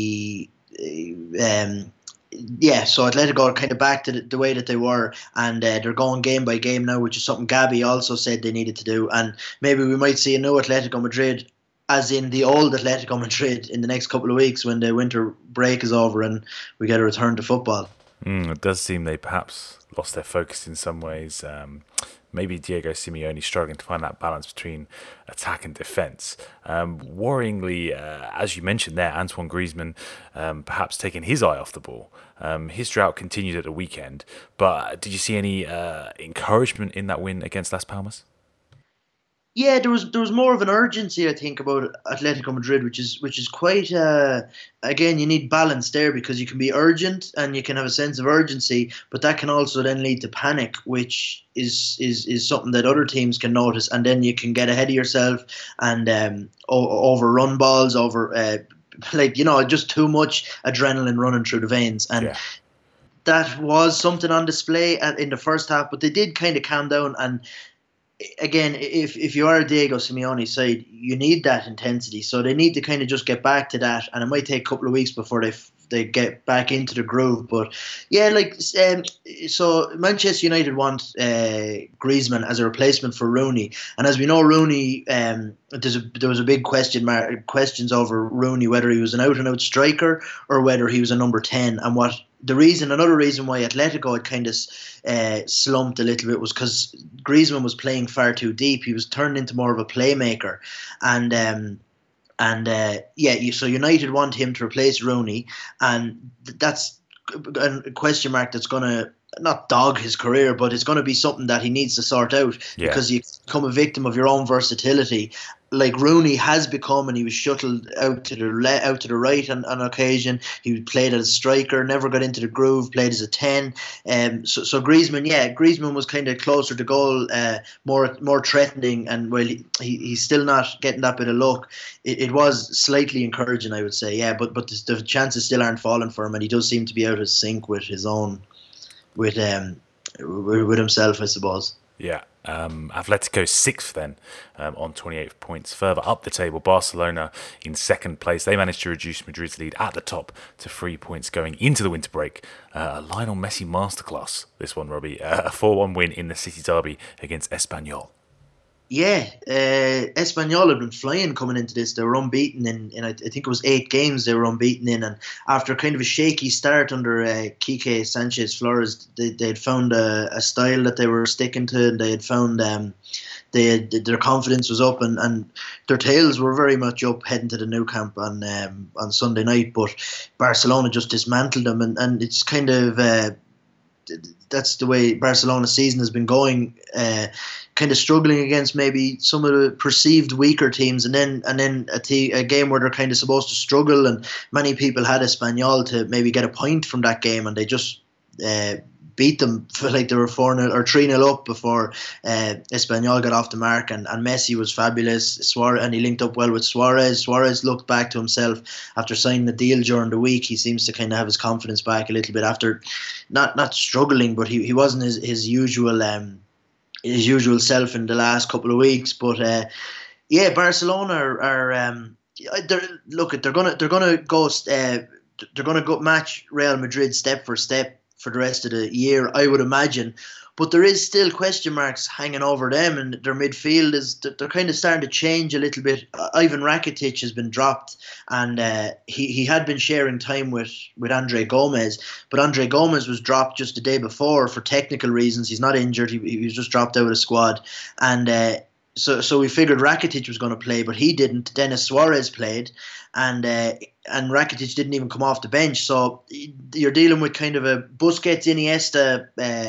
Atletico are kind of back to the way that they were, and they're going game by game now, which is something Gabi also said they needed to do. And maybe we might see a new Atletico Madrid, as in the old Atletico Madrid, in the next couple of weeks when the winter break is over and we get a return to football. It does seem they perhaps lost their focus in some ways. Maybe Diego Simeone struggling to find that balance between attack and defence. Worryingly, as you mentioned there, Antoine Griezmann perhaps taking his eye off the ball. His drought continued at the weekend, but did you see any encouragement in that win against Las Palmas? Yeah, there was more of an urgency, I think, about Atletico Madrid, which is quite again, you need balance there, because you can be urgent and you can have a sense of urgency, but that can also then lead to panic, which is something that other teams can notice, and then you can get ahead of yourself and overrun balls, just too much adrenaline running through the veins. And that was something on display in the first half, but they did kind of calm down. And again, if you are a Diego Simeone side, you need that intensity. So they need to kind of just get back to that, and it might take a couple of weeks before they get back into the groove. But yeah, so Manchester United want Griezmann as a replacement for Rooney, and as we know, Rooney, there was a big questions over Rooney, whether he was an out-and-out striker or whether he was a number 10, and another reason why Atletico had kind of slumped a little bit was because Griezmann was playing far too deep. He was turned into more of a playmaker, so United want him to replace Rooney, and that's a question mark that's going to not dog his career, but it's going to be something that he needs to sort out, because you become a victim of your own versatility. Like Rooney has become, and he was shuttled out to the right on occasion. He played as a striker, never got into the groove, played as a 10. So Griezmann was kind of closer to goal, more threatening, and while he's still not getting that bit of luck, it was slightly encouraging, I would say. Yeah, but the chances still aren't falling for him, and he does seem to be out of sync with his own, with himself, I suppose. Yeah. Atletico 6th then on 28 points. Further up the table, Barcelona in 2nd place. They managed to reduce Madrid's lead at the top to 3 points going into the winter break. A Lionel Messi masterclass, this one, Robbie. A 4-1 win in the City derby against Espanyol. Yeah, Espanyol had been flying coming into this. They were unbeaten in I think it was 8 games they were unbeaten in, and after kind of a shaky start under Quique Sanchez Flores, they had found a style that they were sticking to, and they had found their confidence was up, and their tails were very much up heading to the Nou Camp on Sunday night. But Barcelona just dismantled them, and it's kind of that's the way Barcelona's season has been going. Kind of struggling against maybe some of the perceived weaker teams, and then a game where they're kind of supposed to struggle, and many people had Espanyol to maybe get a point from that game, and they just beat them for like they were 4-0 or 3-0 up before Espanyol got off the mark, and Messi was fabulous. And he linked up well with Suarez. Suarez looked back to himself after signing the deal during the week. He seems to kind of have his confidence back a little bit after not struggling, but he wasn't his usual self in the last couple of weeks. But Barcelona are they're gonna go match Real Madrid step for step for the rest of the year, I would imagine. But there is still question marks hanging over them, and their midfield they're kind of starting to change a little bit. Ivan Rakitic has been dropped, and he had been sharing time with Andre Gomez, but Andre Gomez was dropped just the day before for technical reasons. He's not injured; he was just dropped out of the squad, and so we figured Rakitic was going to play, but he didn't. Denis Suarez played, and Rakitic didn't even come off the bench. So you're dealing with kind of a Busquets, Iniesta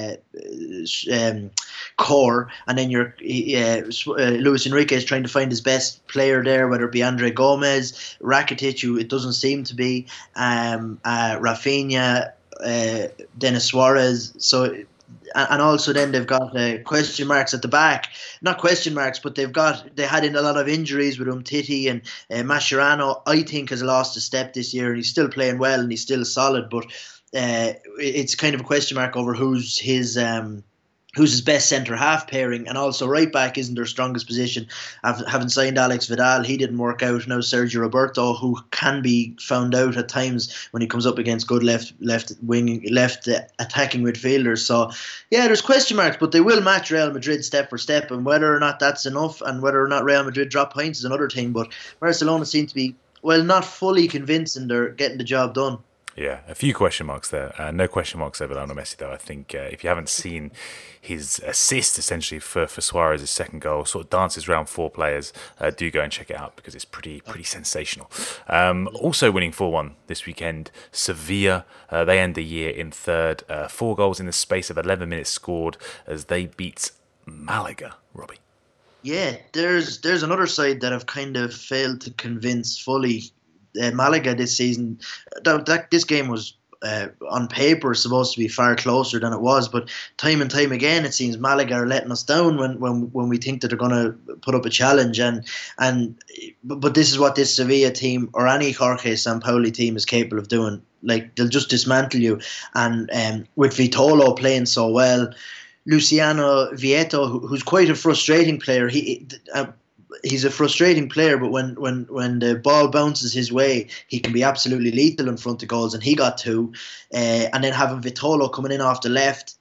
core, and then Luis Enrique is trying to find his best player there, whether it be Andre Gomez, Rakitic, who it doesn't seem to be, Rafinha, Denis Suarez. So. And also then they've got question marks at the back. Not question marks, but they had in a lot of injuries with Umtiti, and Mascherano, I think, has lost a step this year, and he's still playing well and he's still solid, but it's kind of a question mark over who's his best centre-half pairing, and also right-back isn't their strongest position. Having signed Alex Vidal, he didn't work out. Now Sergio Roberto, who can be found out at times when he comes up against good left attacking midfielders. So, yeah, there's question marks, but they will match Real Madrid step for step, and whether or not that's enough, and whether or not Real Madrid drop points is another thing. But Barcelona seem to be, well, not fully convincing they're getting the job done. Yeah, a few question marks there. No question marks over Lionel Messi, though. I think if you haven't seen his assist, essentially, for Suarez's second goal, sort of dances around 4 players, do go and check it out, because it's pretty sensational. Also winning 4-1 this weekend, Sevilla. They end the year in 3rd. 4 goals in the space of 11 minutes scored as they beat Malaga, Robbie. Yeah, there's another side that have kind of failed to convince fully. Malaga this season, this game was on paper supposed to be far closer than it was, but time and time again it seems Malaga are letting us down when we think that they're going to put up a challenge, but this is what this Sevilla team or any Jorge Sampaoli team is capable of doing. Like, they'll just dismantle you, and with Vitolo playing so well, Luciano Vieto, who's quite a frustrating player, he's a frustrating player, but when the ball bounces his way, he can be absolutely lethal in front of goals, and he got 2. And then having Vitolo coming in off the left,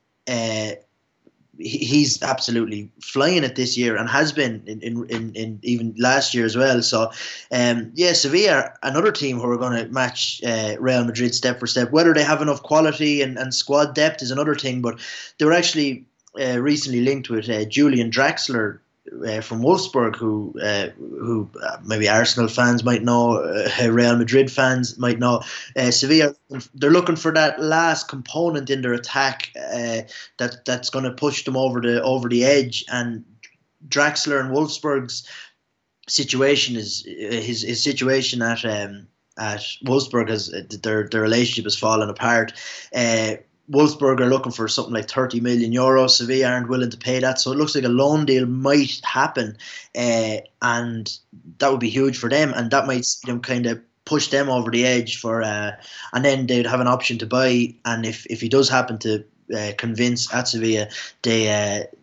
he's absolutely flying it this year, and has been in even last year as well. So, Sevilla, another team who are going to match Real Madrid step for step. Whether they have enough quality and squad depth is another thing, but they were actually recently linked with Julian Draxler, from Wolfsburg, who maybe Arsenal fans might know, Real Madrid fans might know. Sevilla, they're looking for that last component in their attack that's going to push them over the edge. And Draxler and Wolfsburg's situation is his situation at Wolfsburg has their relationship has fallen apart. Wolfsburg are looking for something like 30 million euros. Sevilla aren't willing to pay that. So it looks like a loan deal might happen. And that would be huge for them. And that might kind of push them over the edge and then they'd have an option to buy. And if he does happen to convince at Sevilla,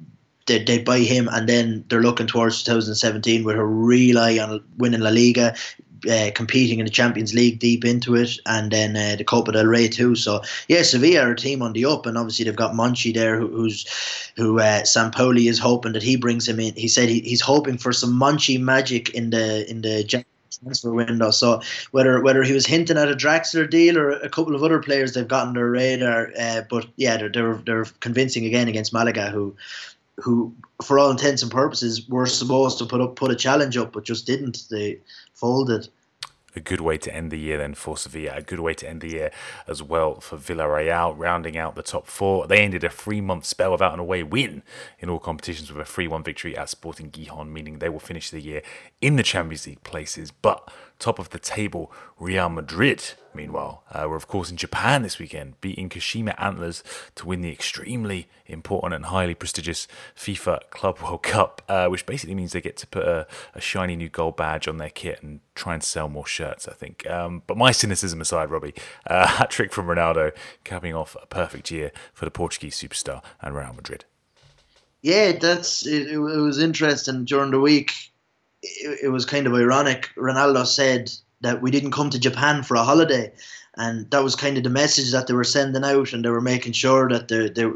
they'd buy him, and then they're looking towards 2017 with a real eye on winning La Liga, competing in the Champions League deep into it, and then the Copa del Rey too. So yeah, Sevilla are a team on the up, and obviously they've got Monchi there, who Sampaoli is hoping that he brings him in. He said he's hoping for some Monchi magic in the transfer window. So whether he was hinting at a Draxler deal or a couple of other players they've got on their radar, but yeah, they're convincing again against Malaga, who for all intents and purposes were supposed to put a challenge up, but just didn't. They folded. A good way to end the year then for Sevilla. A good way to end the year as well for Villarreal, rounding out the top four. They ended a 3-month spell without an away win in all competitions with a 3-1 victory at Sporting Gijon, meaning they will finish the year in the Champions League places. But top of the table, Real Madrid, meanwhile, were of course in Japan this weekend, beating Kashima Antlers to win the extremely important and highly prestigious FIFA Club World Cup, which basically means they get to put a shiny new gold badge on their kit and try and sell more shirts, I think. But my cynicism aside, Robbie, hat-trick from Ronaldo, capping off a perfect year for the Portuguese superstar and Real Madrid. Yeah, it was interesting during the week. It was kind of ironic. Ronaldo said that we didn't come to Japan for a holiday, and that was kind of the message that they were sending out, and they were making sure that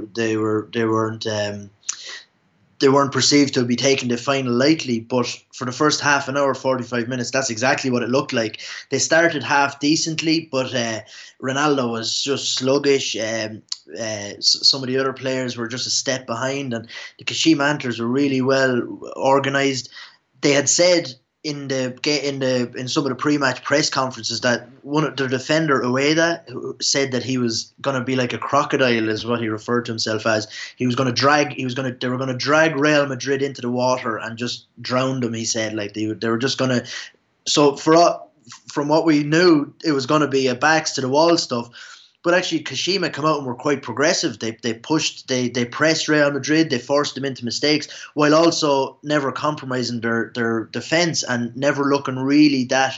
they weren't perceived to be taking the final lightly. But for the first half an hour, 45 minutes, that's exactly what it looked like. They started half decently, but Ronaldo was just sluggish. Some of the other players were just a step behind, and the Kashima Antlers were really well organised. They had said in some of the pre-match press conferences that one of the defender, Ueda, who said that he was going to be like a crocodile, is what he referred to himself as. They were going to drag Real Madrid into the water and just drown them. He said, like they were just going to. So from what we knew, it was going to be a backs to the wall stuff. But actually, Kashima come out and were quite progressive. They pressed Real Madrid. They forced them into mistakes, while also never compromising their defence and never looking really that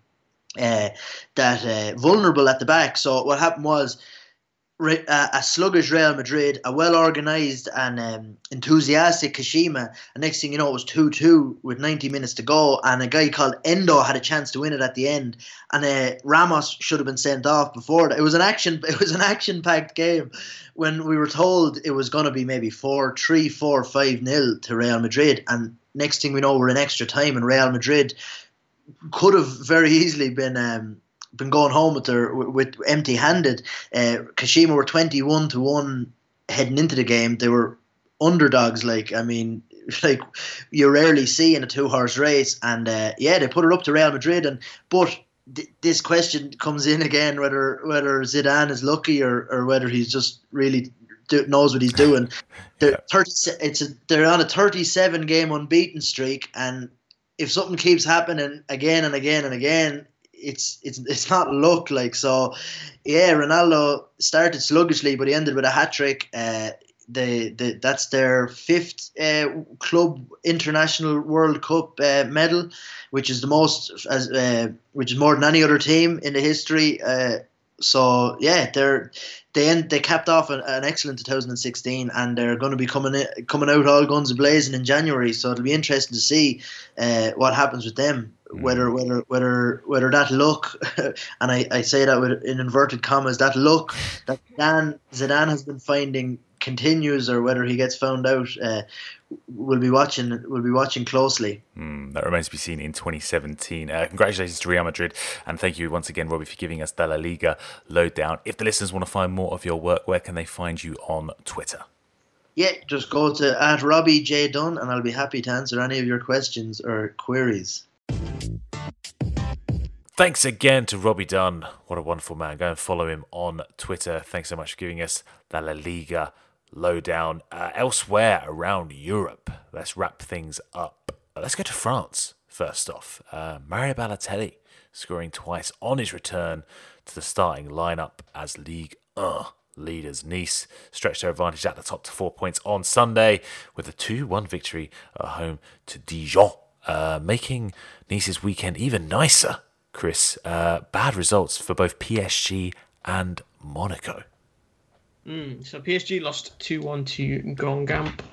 vulnerable at the back. So what happened was a sluggish Real Madrid, a well-organised and enthusiastic Kashima, and next thing you know, it was 2-2 with 90 minutes to go, and a guy called Endo had a chance to win it at the end, and Ramos should have been sent off before that. It was an action-packed game when we were told it was going to be maybe 4-3, 4-5-0 to Real Madrid, and next thing we know, we're in extra time, and Real Madrid could have very easily been going home with empty-handed. Kashima were 21-1 heading into the game. They were underdogs, like you rarely see in a 2-horse race. And they put it up to Real Madrid. But this question comes in again, whether Zidane is lucky or whether he's just really knows what he's doing. They're on a 37-game unbeaten streak, and if something keeps happening again and again and again, it's not luck, like. So yeah, Ronaldo started sluggishly, but he ended with a hat-trick. That's their 5th club international World Cup medal, which is the most, which is more than any other team in the history. So yeah, they capped off an excellent 2016, and they're going to be coming out all guns blazing in January. So it'll be interesting to see what happens with them. Whether that luck, and I say that with in inverted commas, that luck that Zidane has been finding continues, or whether he gets found out, we'll be watching closely. That remains to be seen in 2017. Congratulations to Real Madrid, and thank you once again, Robbie, for giving us the La Liga lowdown. If the listeners want to find more of your work, where can they find you on Twitter? Yeah, just go to @RobbieJ Dunn, and I'll be happy to answer any of your questions or queries. Thanks again to Robbie Dunn. What a wonderful man. Go and follow him on Twitter. Thanks so much for giving us the La Liga lowdown. Elsewhere around Europe, let's wrap things up. Let's go to France first off. Mario Balotelli scoring twice on his return to the starting lineup as Ligue 1 leaders. Nice stretched their advantage at the top to 4 points on Sunday with a 2-1 victory at home to Dijon, making Nice's weekend even nicer. Chris, bad results for both PSG and Monaco. So PSG lost 2-1 to Guingamp.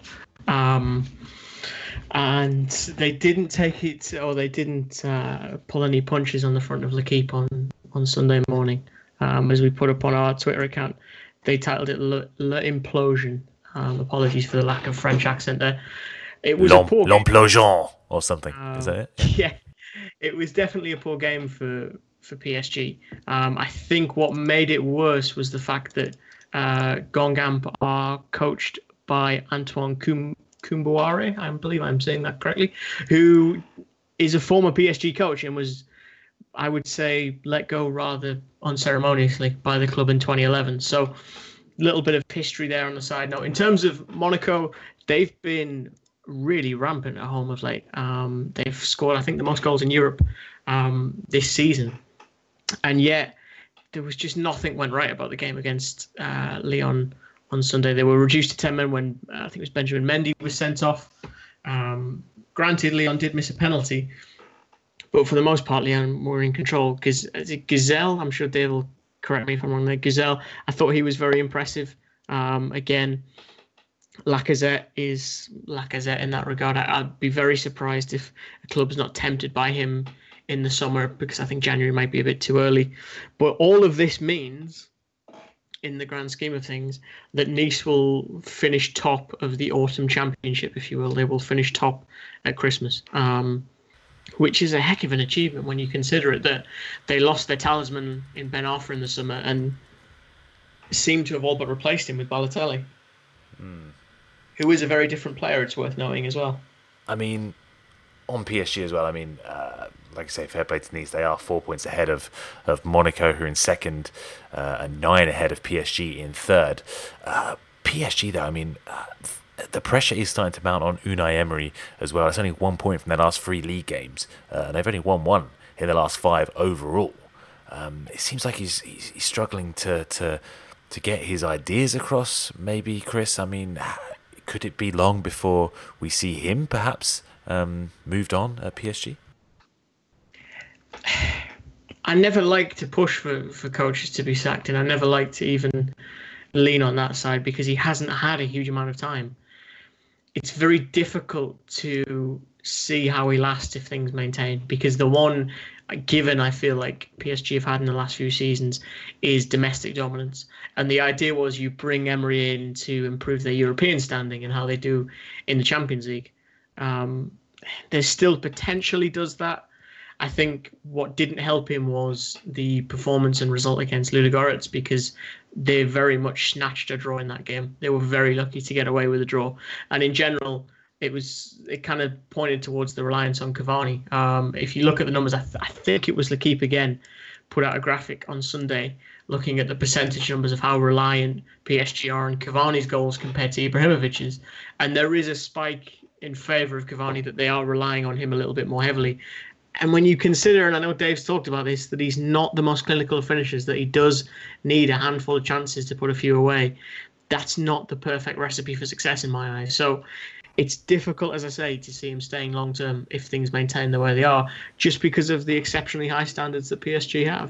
And they didn't take it, or they didn't pull any punches on the front of L'Équipe on Sunday morning. As we put up on our Twitter account, they titled it L'Implosion. Apologies for the lack of French accent there. It was a poor game. L'Implosion or something. Is that it? Yeah, it was definitely a poor game for PSG. I think what made it worse was the fact that Guingamp are coached by Antoine Kombouaré, I believe I'm saying that correctly, who is a former PSG coach and was, I would say, let go rather unceremoniously by the club in 2011. So a little bit of history there on the side note. In terms of Monaco, they've been really rampant at home of late. They've scored, I think, the most goals in Europe this season. And yet there was just nothing went right about the game against Lyon on Sunday. They were reduced to 10 men when I think it was Benjamin Mendy was sent off. Granted, Lyon did miss a penalty, but for the most part, Lyon were in control. Because Gazelle, I'm sure Dave will correct me if I'm wrong there. Gazelle, I thought he was very impressive. Again, Lacazette is Lacazette in that regard. I'd be very surprised if a club's not tempted by him in the summer, because I think January might be a bit too early. But all of this means, in the grand scheme of things, that Nice will finish top of the autumn championship, if you will. They will finish top at Christmas, which is a heck of an achievement when you consider it, that they lost their talisman in Ben Arfa in the summer and seem to have all but replaced him with Balotelli, who is a very different player, it's worth knowing as well. I mean, on PSG as well, I mean, like I say, fair play to Nice. They are 4 points ahead of Monaco, who are in second, and 9 ahead of PSG in third. PSG, though, I mean, the pressure is starting to mount on Unai Emery as well. It's only 1 point from their last 3 league games, and they've only won 1 in the last 5 overall. It seems like he's struggling to get his ideas across, maybe, Chris. I mean, could it be long before we see him perhaps moved on at PSG? I never like to push for coaches to be sacked, and I never like to even lean on that side because he hasn't had a huge amount of time. It's very difficult to see how he lasts if things maintain, because the one given I feel like PSG have had in the last few seasons is domestic dominance. And the idea was you bring Emery in to improve their European standing and how they do in the Champions League. There still potentially does that. I think what didn't help him was the performance and result against Ludogorets, because they very much snatched a draw in that game. They were very lucky to get away with a draw. And in general, it kind of pointed towards the reliance on Cavani. If you look at the numbers, I think it was L'Équipe again put out a graphic on Sunday looking at the percentage numbers of how reliant PSG are on Cavani's goals compared to Ibrahimovic's. And there is a spike in favour of Cavani, that they are relying on him a little bit more heavily. And when you consider, and I know Dave's talked about this, that he's not the most clinical of finishers, that he does need a handful of chances to put a few away, that's not the perfect recipe for success in my eyes. So it's difficult, as I say, to see him staying long-term if things maintain the way they are, just because of the exceptionally high standards that PSG have.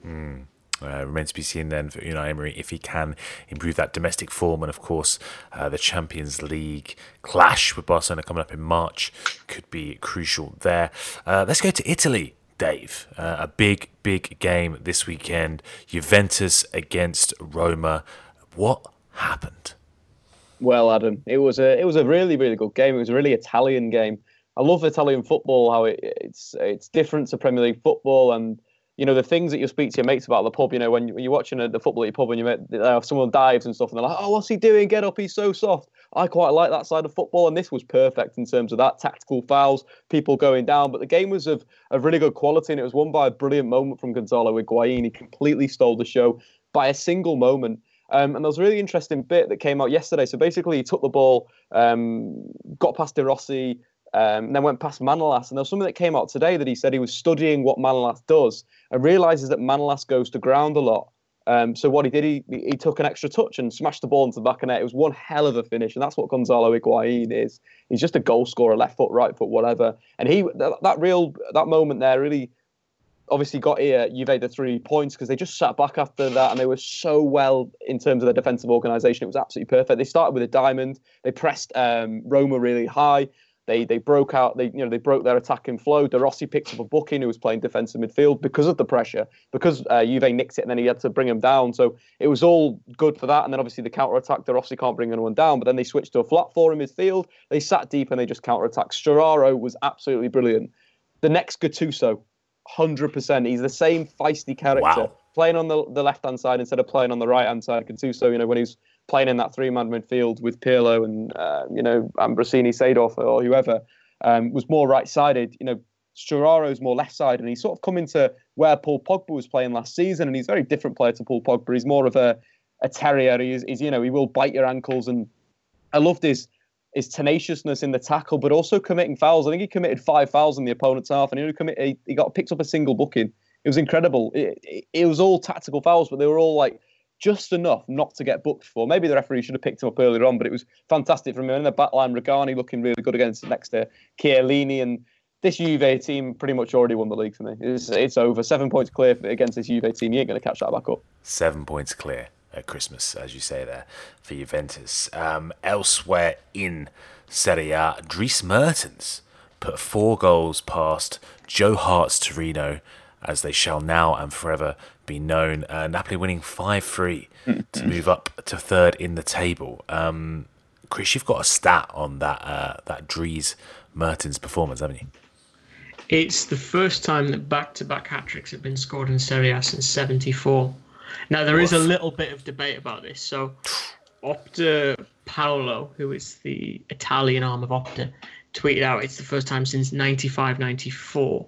Remains to be seen then for Unai Emery if he can improve that domestic form, and of course the Champions League clash with Barcelona coming up in March could be crucial there. Let's go to Italy, Dave. A big game this weekend. Juventus against Roma. What happened? Well, Adam, it was a really, really good game. It was a really Italian game. I love Italian football, how it's different to Premier League football, and you know, the things that you speak to your mates about at the pub, you know, when you're watching the football at your pub and someone dives and stuff, and they're like, oh, what's he doing? Get up, he's so soft. I quite like that side of football, and this was perfect in terms of that. Tactical fouls, people going down, but the game was of really good quality, and it was won by a brilliant moment from Gonzalo Higuain. He completely stole the show by a single moment. And there was a really interesting bit that came out yesterday. So basically, he took the ball, got past De Rossi, and then went past Manolas. And there was something that came out today that he said he was studying what Manolas does and realises that Manolas goes to ground a lot. So what he did, he took an extra touch and smashed the ball into the back of the net. It was one hell of a finish, and that's what Gonzalo Higuain is. He's just a goal scorer, left foot, right foot, whatever. And that moment there really obviously got Juve the 3 points because they just sat back after that, and they were so well in terms of their defensive organisation. It was absolutely perfect. They started with a diamond. They pressed Roma really high. They broke out. They broke their attacking flow. De Rossi picked up a booking who was playing defensive midfield because of the pressure, because Juve nicked it and then he had to bring him down. So it was all good for that. And then obviously the counter attack. De Rossi can't bring anyone down, but then they switched to a flat four in midfield. They sat deep and they just counter attacked. Storaro was absolutely brilliant. The next Gattuso, 100%. He's the same feisty character, playing on the left hand side instead of playing on the right hand side. Gattuso, when he's playing in that 3-man midfield with Pirlo and Ambrosini, Seedorf, or whoever, was more right-sided. Storaro's more left-sided, and he's sort of come into where Paul Pogba was playing last season, and he's a very different player to Paul Pogba. He's more of a terrier. He's he will bite your ankles, and I loved his tenaciousness in the tackle, but also committing fouls. I think he committed 5 fouls in the opponent's half, and he got picked up a single booking. It was incredible. It was all tactical fouls, but they were all just enough not to get booked for. Maybe the referee should have picked him up earlier on, but it was fantastic from him. In the back line, Regani looking really good next to Chiellini, and this Juve team pretty much already won the league for me. It's over. 7 points clear against this Juve team. You ain't going to catch that back up. 7 points clear at Christmas, as you say there, for Juventus. Elsewhere in Serie A, Dries Mertens put 4 goals past Joe Hart's Torino, as they shall now and forever be known. Napoli winning 5-3 to move up to 3rd in the table. Chris, you've got a stat on that Dries Mertens performance, haven't you? It's the first time that back-to-back hat-tricks have been scored in Serie A since 74. Now, there is a little bit of debate about this. So, Opta Paolo, who is the Italian arm of Opta, tweeted out it's the first time since 95-94, or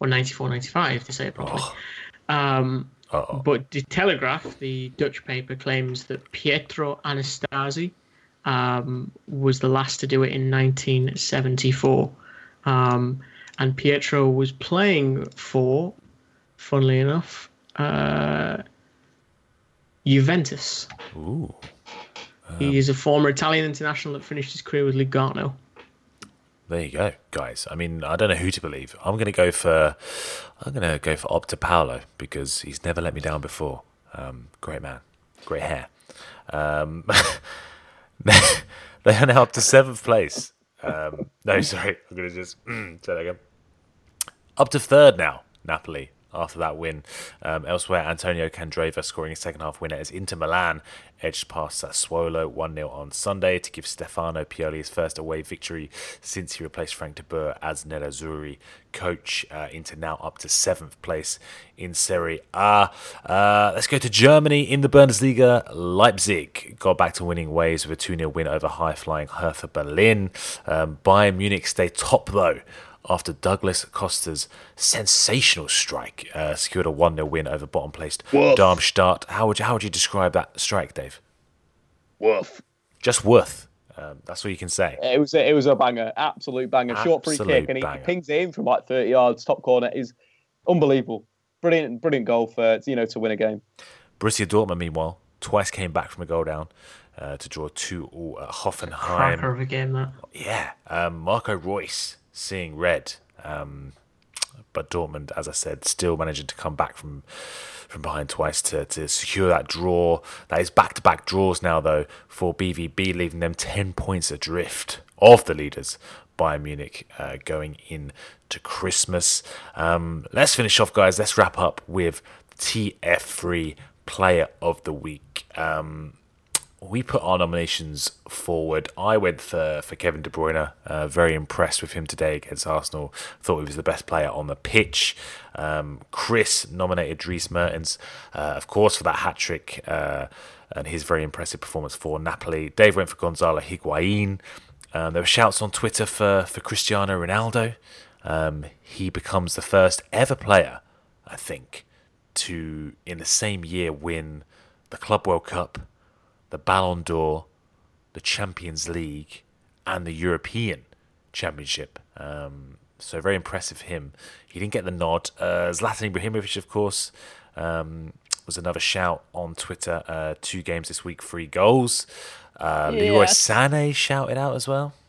94-95, to say it properly. But the Telegraph, the Dutch paper, claims that Pietro Anastasi was the last to do it in 1974. And Pietro was playing for, funnily enough, Juventus. Ooh. He is a former Italian international that finished his career with Lugano. There you go, guys. I mean, I don't know who to believe. I'm going to go for Opta Paolo because he's never let me down before. Great man, great hair. They are now up to 7th place. No, sorry, I'm going to just say that again. Up to 3rd now, Napoli, after that win. Elsewhere, Antonio Candreva scoring a second-half winner as Inter Milan edged past Sassuolo 1-0 on Sunday to give Stefano Pioli his first away victory since he replaced Frank de Boer as Nerazzurri coach. Inter now up to 7th place in Serie A. Let's go to Germany. In the Bundesliga, Leipzig got back to winning ways with a 2-0 win over high-flying Hertha Berlin. Bayern Munich stay top, though, after Douglas Costa's sensational strike secured a 1-0 win over bottom-placed Darmstadt. How would you describe that strike, Dave? Woof. Just worth. That's what you can say. It was a banger, absolute banger. Short free kick, and he pings it in from 30 yards, top corner. Is unbelievable. Brilliant goal for to win a game. Borussia Dortmund, meanwhile, twice came back from a goal down to draw 2-2 at Hoffenheim. Cracker of a game, that. Yeah, Marco Reus seeing red, but Dortmund, as I said, still managing to come back from behind twice to secure that draw. That is back-to-back draws now, though, for BVB, leaving them 10 points adrift of the leaders, Bayern Munich, going into Christmas. Let's finish off, guys. Let's wrap up with TF3 Player of the Week. We put our nominations forward. I went for Kevin De Bruyne. Very impressed with him today against Arsenal. Thought he was the best player on the pitch. Chris nominated Dries Mertens, of course, for that hat-trick and his very impressive performance for Napoli. Dave went for Gonzalo Higuain. There were shouts on Twitter for Cristiano Ronaldo. He becomes the first ever player, I think, to, in the same year, win the Club World Cup, the Ballon d'Or, the Champions League, and the European Championship. So very impressive him. He didn't get the nod. Zlatan Ibrahimovic, of course, was another shout on Twitter. 2 games this week, 3 goals. Leroy Sané shouted out as well.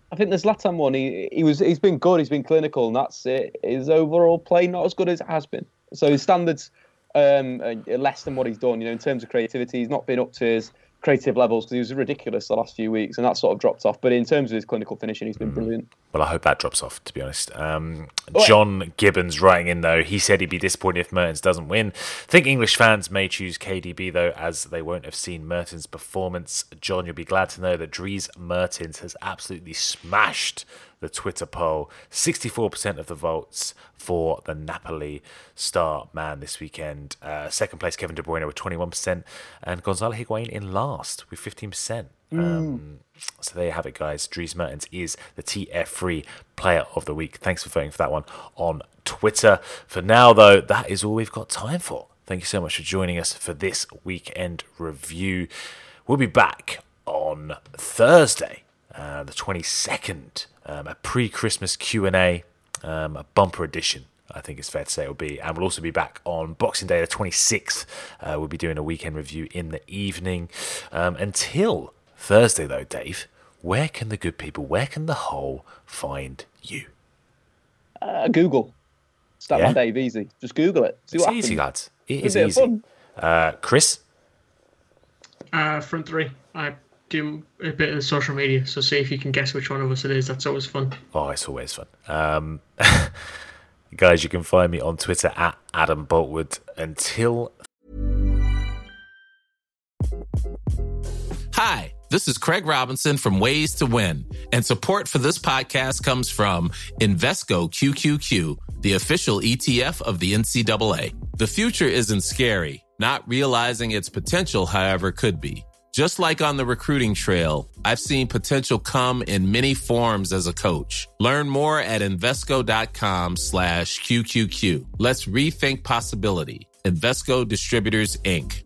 I think the Zlatan one, he's been good, he's been clinical, and that's it. His overall play not as good as it has been. So his standards are less than what he's done. In terms of creativity, he's not been up to his creative levels because he was ridiculous the last few weeks, and that sort of dropped off. But in terms of his clinical finishing, he's been brilliant. Well, I hope that drops off, to be honest. John Gibbons writing in, though, he said he'd be disappointed if Mertens doesn't win. I think English fans may choose KDB, though, as they won't have seen Mertens' performance. John, you'll be glad to know that Dries Mertens has absolutely smashed the Twitter poll. 64% of the votes for the Napoli star man this weekend. Second place, Kevin De Bruyne with 21%, and Gonzalo Higuain in last with 15%. So there you have it, guys. Dries Mertens is the TF3 Player of the Week. Thanks for voting for that one on Twitter. For now, though, that is all we've got time for. Thank you so much for joining us for this weekend review. We'll be back on Thursday, the 22nd, a pre-Christmas Q&A, a bumper edition, I think it's fair to say it will be. And we'll also be back on Boxing Day, the 26th. We'll be doing a weekend review in the evening. Until Thursday, though, Dave, where can the good people, where can the whole find you? Google. Statman Dave, easy. Just Google it. See what happens. Easy, lads. It is easy. Chris? Front three. I do a bit of the social media, so see if you can guess which one of us it is. That's always fun. Oh, it's always fun. Guys, you can find me on Twitter at Adam Boltwood. Until... Hi, this is Craig Robinson from Ways to Win, and support for this podcast comes from Invesco QQQ, the official ETF of the NCAA. The future isn't scary. Not realizing its potential, however, could be. Just like on the recruiting trail, I've seen potential come in many forms as a coach. Learn more at Invesco.com/QQQ. Let's rethink possibility. Invesco Distributors, Inc.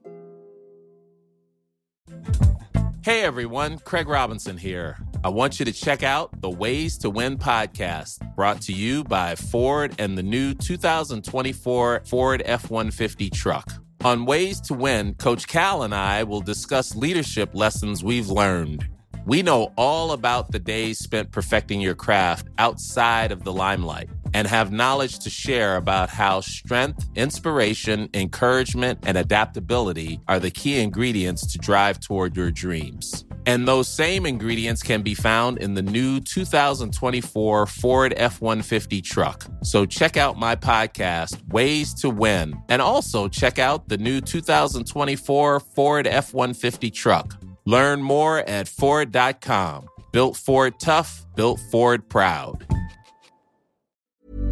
Hey everyone, Craig Robinson here. I want you to check out the Ways to Win podcast, brought to you by Ford and the new 2024 Ford F-150 truck. On Ways to Win, Coach Cal and I will discuss leadership lessons we've learned. We know all about the days spent perfecting your craft outside of the limelight and have knowledge to share about how strength, inspiration, encouragement, and adaptability are the key ingredients to drive toward your dreams. And those same ingredients can be found in the new 2024 Ford F-150 truck. So check out my podcast, Ways to Win, and also check out the new 2024 Ford F-150 truck. Learn more at Ford.com. Built Ford tough, built Ford proud.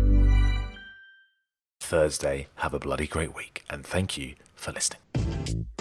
Thursday, have a bloody great week, and thank you for listening.